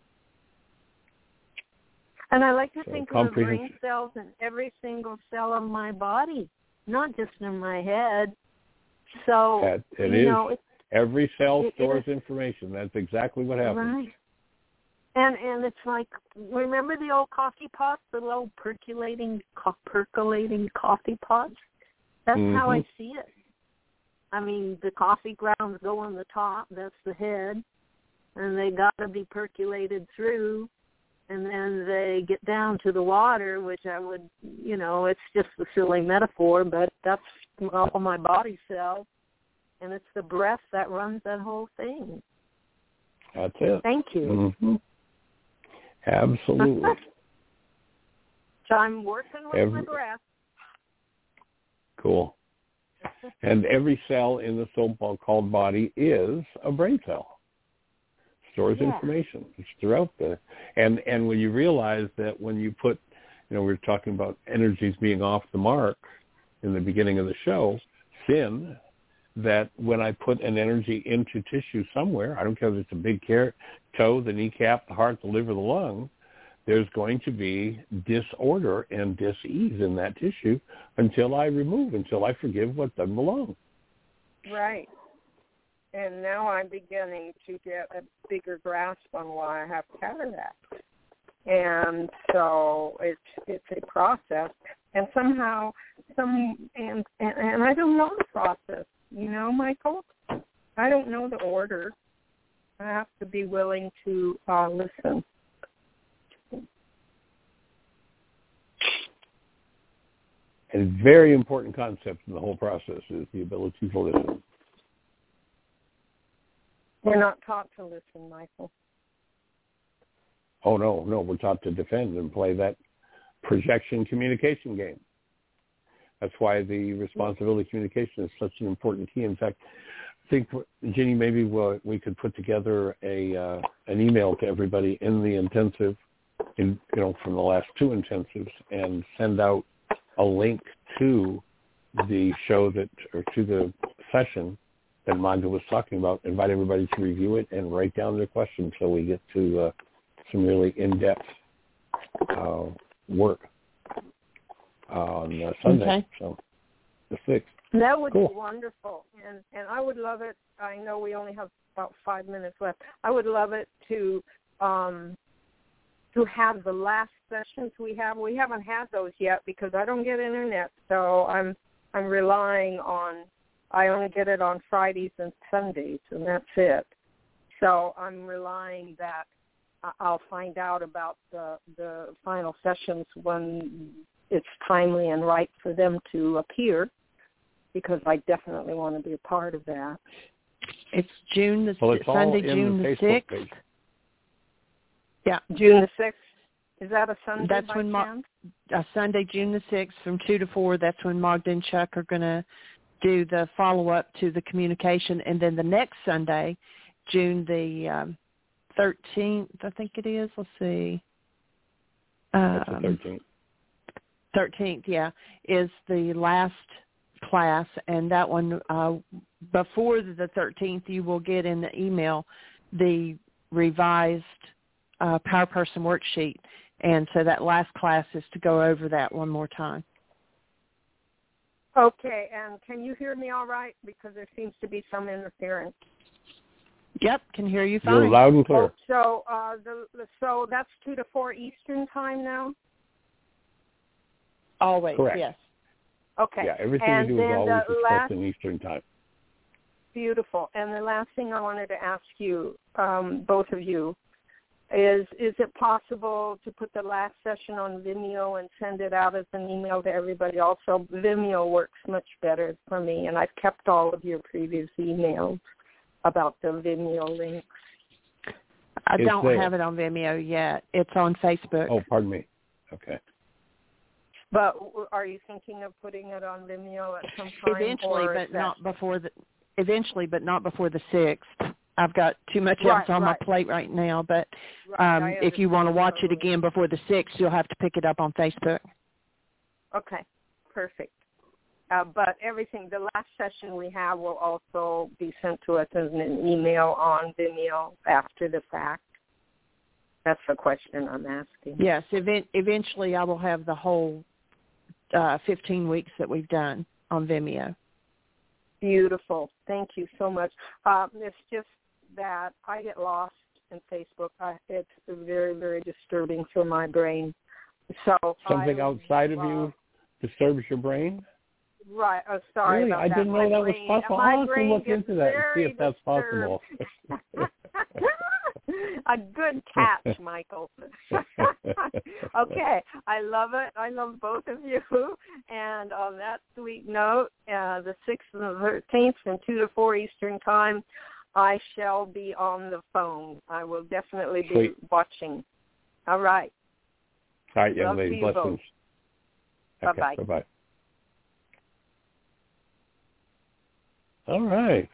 And I like to think of the brain cells in every single cell of my body, not just in my head. So, every cell stores information. That's exactly what happens. Right. And it's like, remember the old coffee pots, the little percolating coffee pots? That's how I see it. I mean, the coffee grounds go on the top, that's the head, and they got to be percolated through. And then they get down to the water, which I would, it's just a silly metaphor, but that's all my body cells. And it's the breath that runs that whole thing. That's it. Thank you. Mm-hmm. Absolutely. So I'm working with my breath. Cool. And every cell in the so-called body is a brain cell. Stores information. It's throughout and when you realize that when you put, we were talking about energies being off the mark in the beginning of the show, sin, that when I put an energy into tissue somewhere, I don't care if it's a big toe, the kneecap, the heart, the liver, the lung, there's going to be disorder and dis-ease in that tissue until I forgive what doesn't belong. Right. And now I'm beginning to get a bigger grasp on why I have cataract. And so it's a process. And somehow, and I don't know the process, Michael? I don't know the order. I have to be willing to listen. A very important concept in the whole process is the ability to listen. We're not taught to listen, Michael. Oh, no, we're taught to defend and play that projection communication game. That's why the responsibility communication is such an important key. In fact, I think, Ginny, maybe we could put together an email to everybody in the intensive, from the last 2 intensives, and send out a link to the show or to the session that Magda was talking about, invite everybody to review it and write down their questions so we get to some really in-depth work on Sunday. Okay. So the 6th. That would be wonderful. And I would love it. I know we only have about 5 minutes left. I would love it to have the last sessions we have. We haven't had those yet because I don't get internet, so I'm relying on. I only get it on Fridays and Sundays, and that's it. So I'm relying that I'll find out about the final sessions when it's timely and right for them to appear, because I definitely want to be a part of that. It's Sunday, June the 6th. Page. Yeah, June the 6th. Is that a Sunday? That's when Sunday, June the 6th, from 2 to 4. That's when Magda and Chuck are going to do the follow-up to the communication. And then the next Sunday, June the 13th, I think it is. Let's see. That's the 13th. 13th, yeah, is the last class, and that one, before the 13th, you will get in the email the revised Power Person worksheet. And so that last class is to go over that one more time. Okay, and can you hear me all right? Because there seems to be some interference. Yep, can hear you fine. You're loud and clear. So that's 2 to 4 Eastern time now? Always, correct. Yes. Okay. Yeah, everything we do is always expressed in Eastern time. Beautiful. And the last thing I wanted to ask you, both of you, is it possible to put the last session on Vimeo and send it out as an email to everybody? Also, Vimeo works much better for me, and I've kept all of your previous emails about the Vimeo links. I don't have it on Vimeo yet. It's on Facebook. Oh, pardon me. Okay. But are you thinking of putting it on Vimeo at some time? Eventually, but not before the 6th. I've got too much else on my plate right now, but if you want to watch it again before the 6th, you'll have to pick it up on Facebook. Okay, perfect. But everything, the last session we have will also be sent to us as an email on Vimeo after the fact. That's the question I'm asking. Yes, eventually I will have the whole 15 weeks that we've done on Vimeo. Beautiful. Thank you so much. It's just that I get lost in Facebook. It's very, very disturbing for my brain. So something outside of you disturbs your brain? Right. Oh, sorry really? about I that. didn't know that was possible. I'll have to look into that and see if that's possible. A good catch, Michael. Okay, I love it. I love both of you. And on that sweet note, the 6th and the 13th from 2 to 4 Eastern time, I shall be on the phone. I will definitely be watching. All right. All right, young lady. Blessings. Okay, bye-bye. Bye-bye. All right.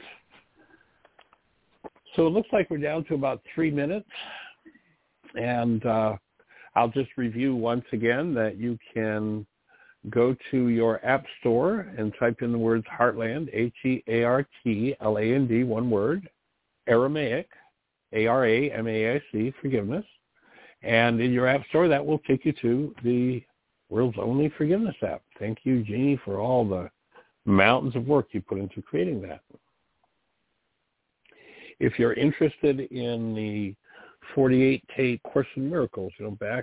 So it looks like we're down to about 3 minutes. And I'll just review once again that you can go to your app store and type in the words Heartland, Heartland, one word, Aramaic, Aramaic, forgiveness. And in your app store, that will take you to the world's only forgiveness app. Thank you, Jeannie, for all the mountains of work you put into creating that. If you're interested in the 48-day Course in Miracles, back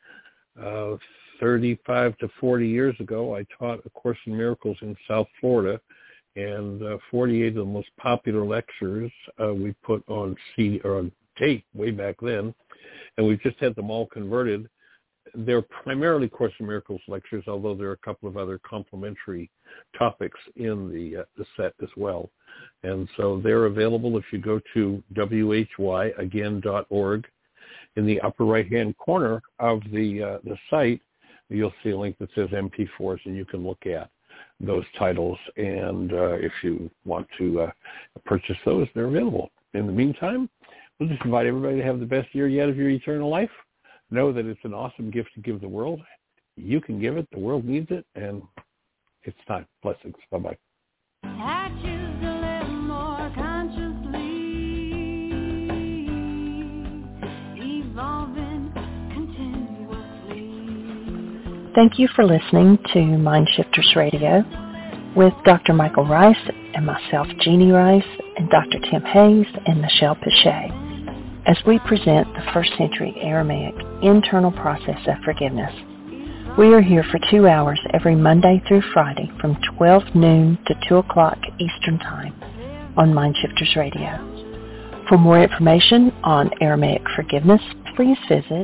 35 to 40 years ago, I taught a Course in Miracles in South Florida, and 48 of the most popular lectures we put on CD or on tape way back then, and we've just had them all converted. They're primarily Course in Miracles lectures, although there are a couple of other complementary topics in the set as well. And so they're available if you go to whyagain.org. In the upper right-hand corner of the site, you'll see a link that says MP4s, and you can look at those titles. And if you want to purchase those, they're available. In the meantime, we'll just invite everybody to have the best year yet of your eternal life. Know that it's an awesome gift to give the world. You can give it. The world needs it, and it's time. Blessings. Bye-bye. I choose to live more consciously, evolving continuously. Thank you for listening to Mind Shifters Radio with Dr. Michael Rice and myself, Jeannie Rice, and Dr. Tim Hayes and Michelle Pichet, as we present the first century Aramaic internal process of forgiveness. We are here for 2 hours every Monday through Friday from 12 noon to 2 o'clock Eastern Time on Mind Shifters Radio. For more information on Aramaic forgiveness, please visit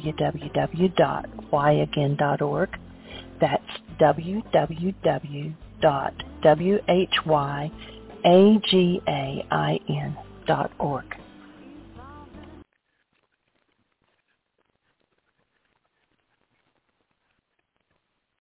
www.whyagain.org. That's www.whyagain.org.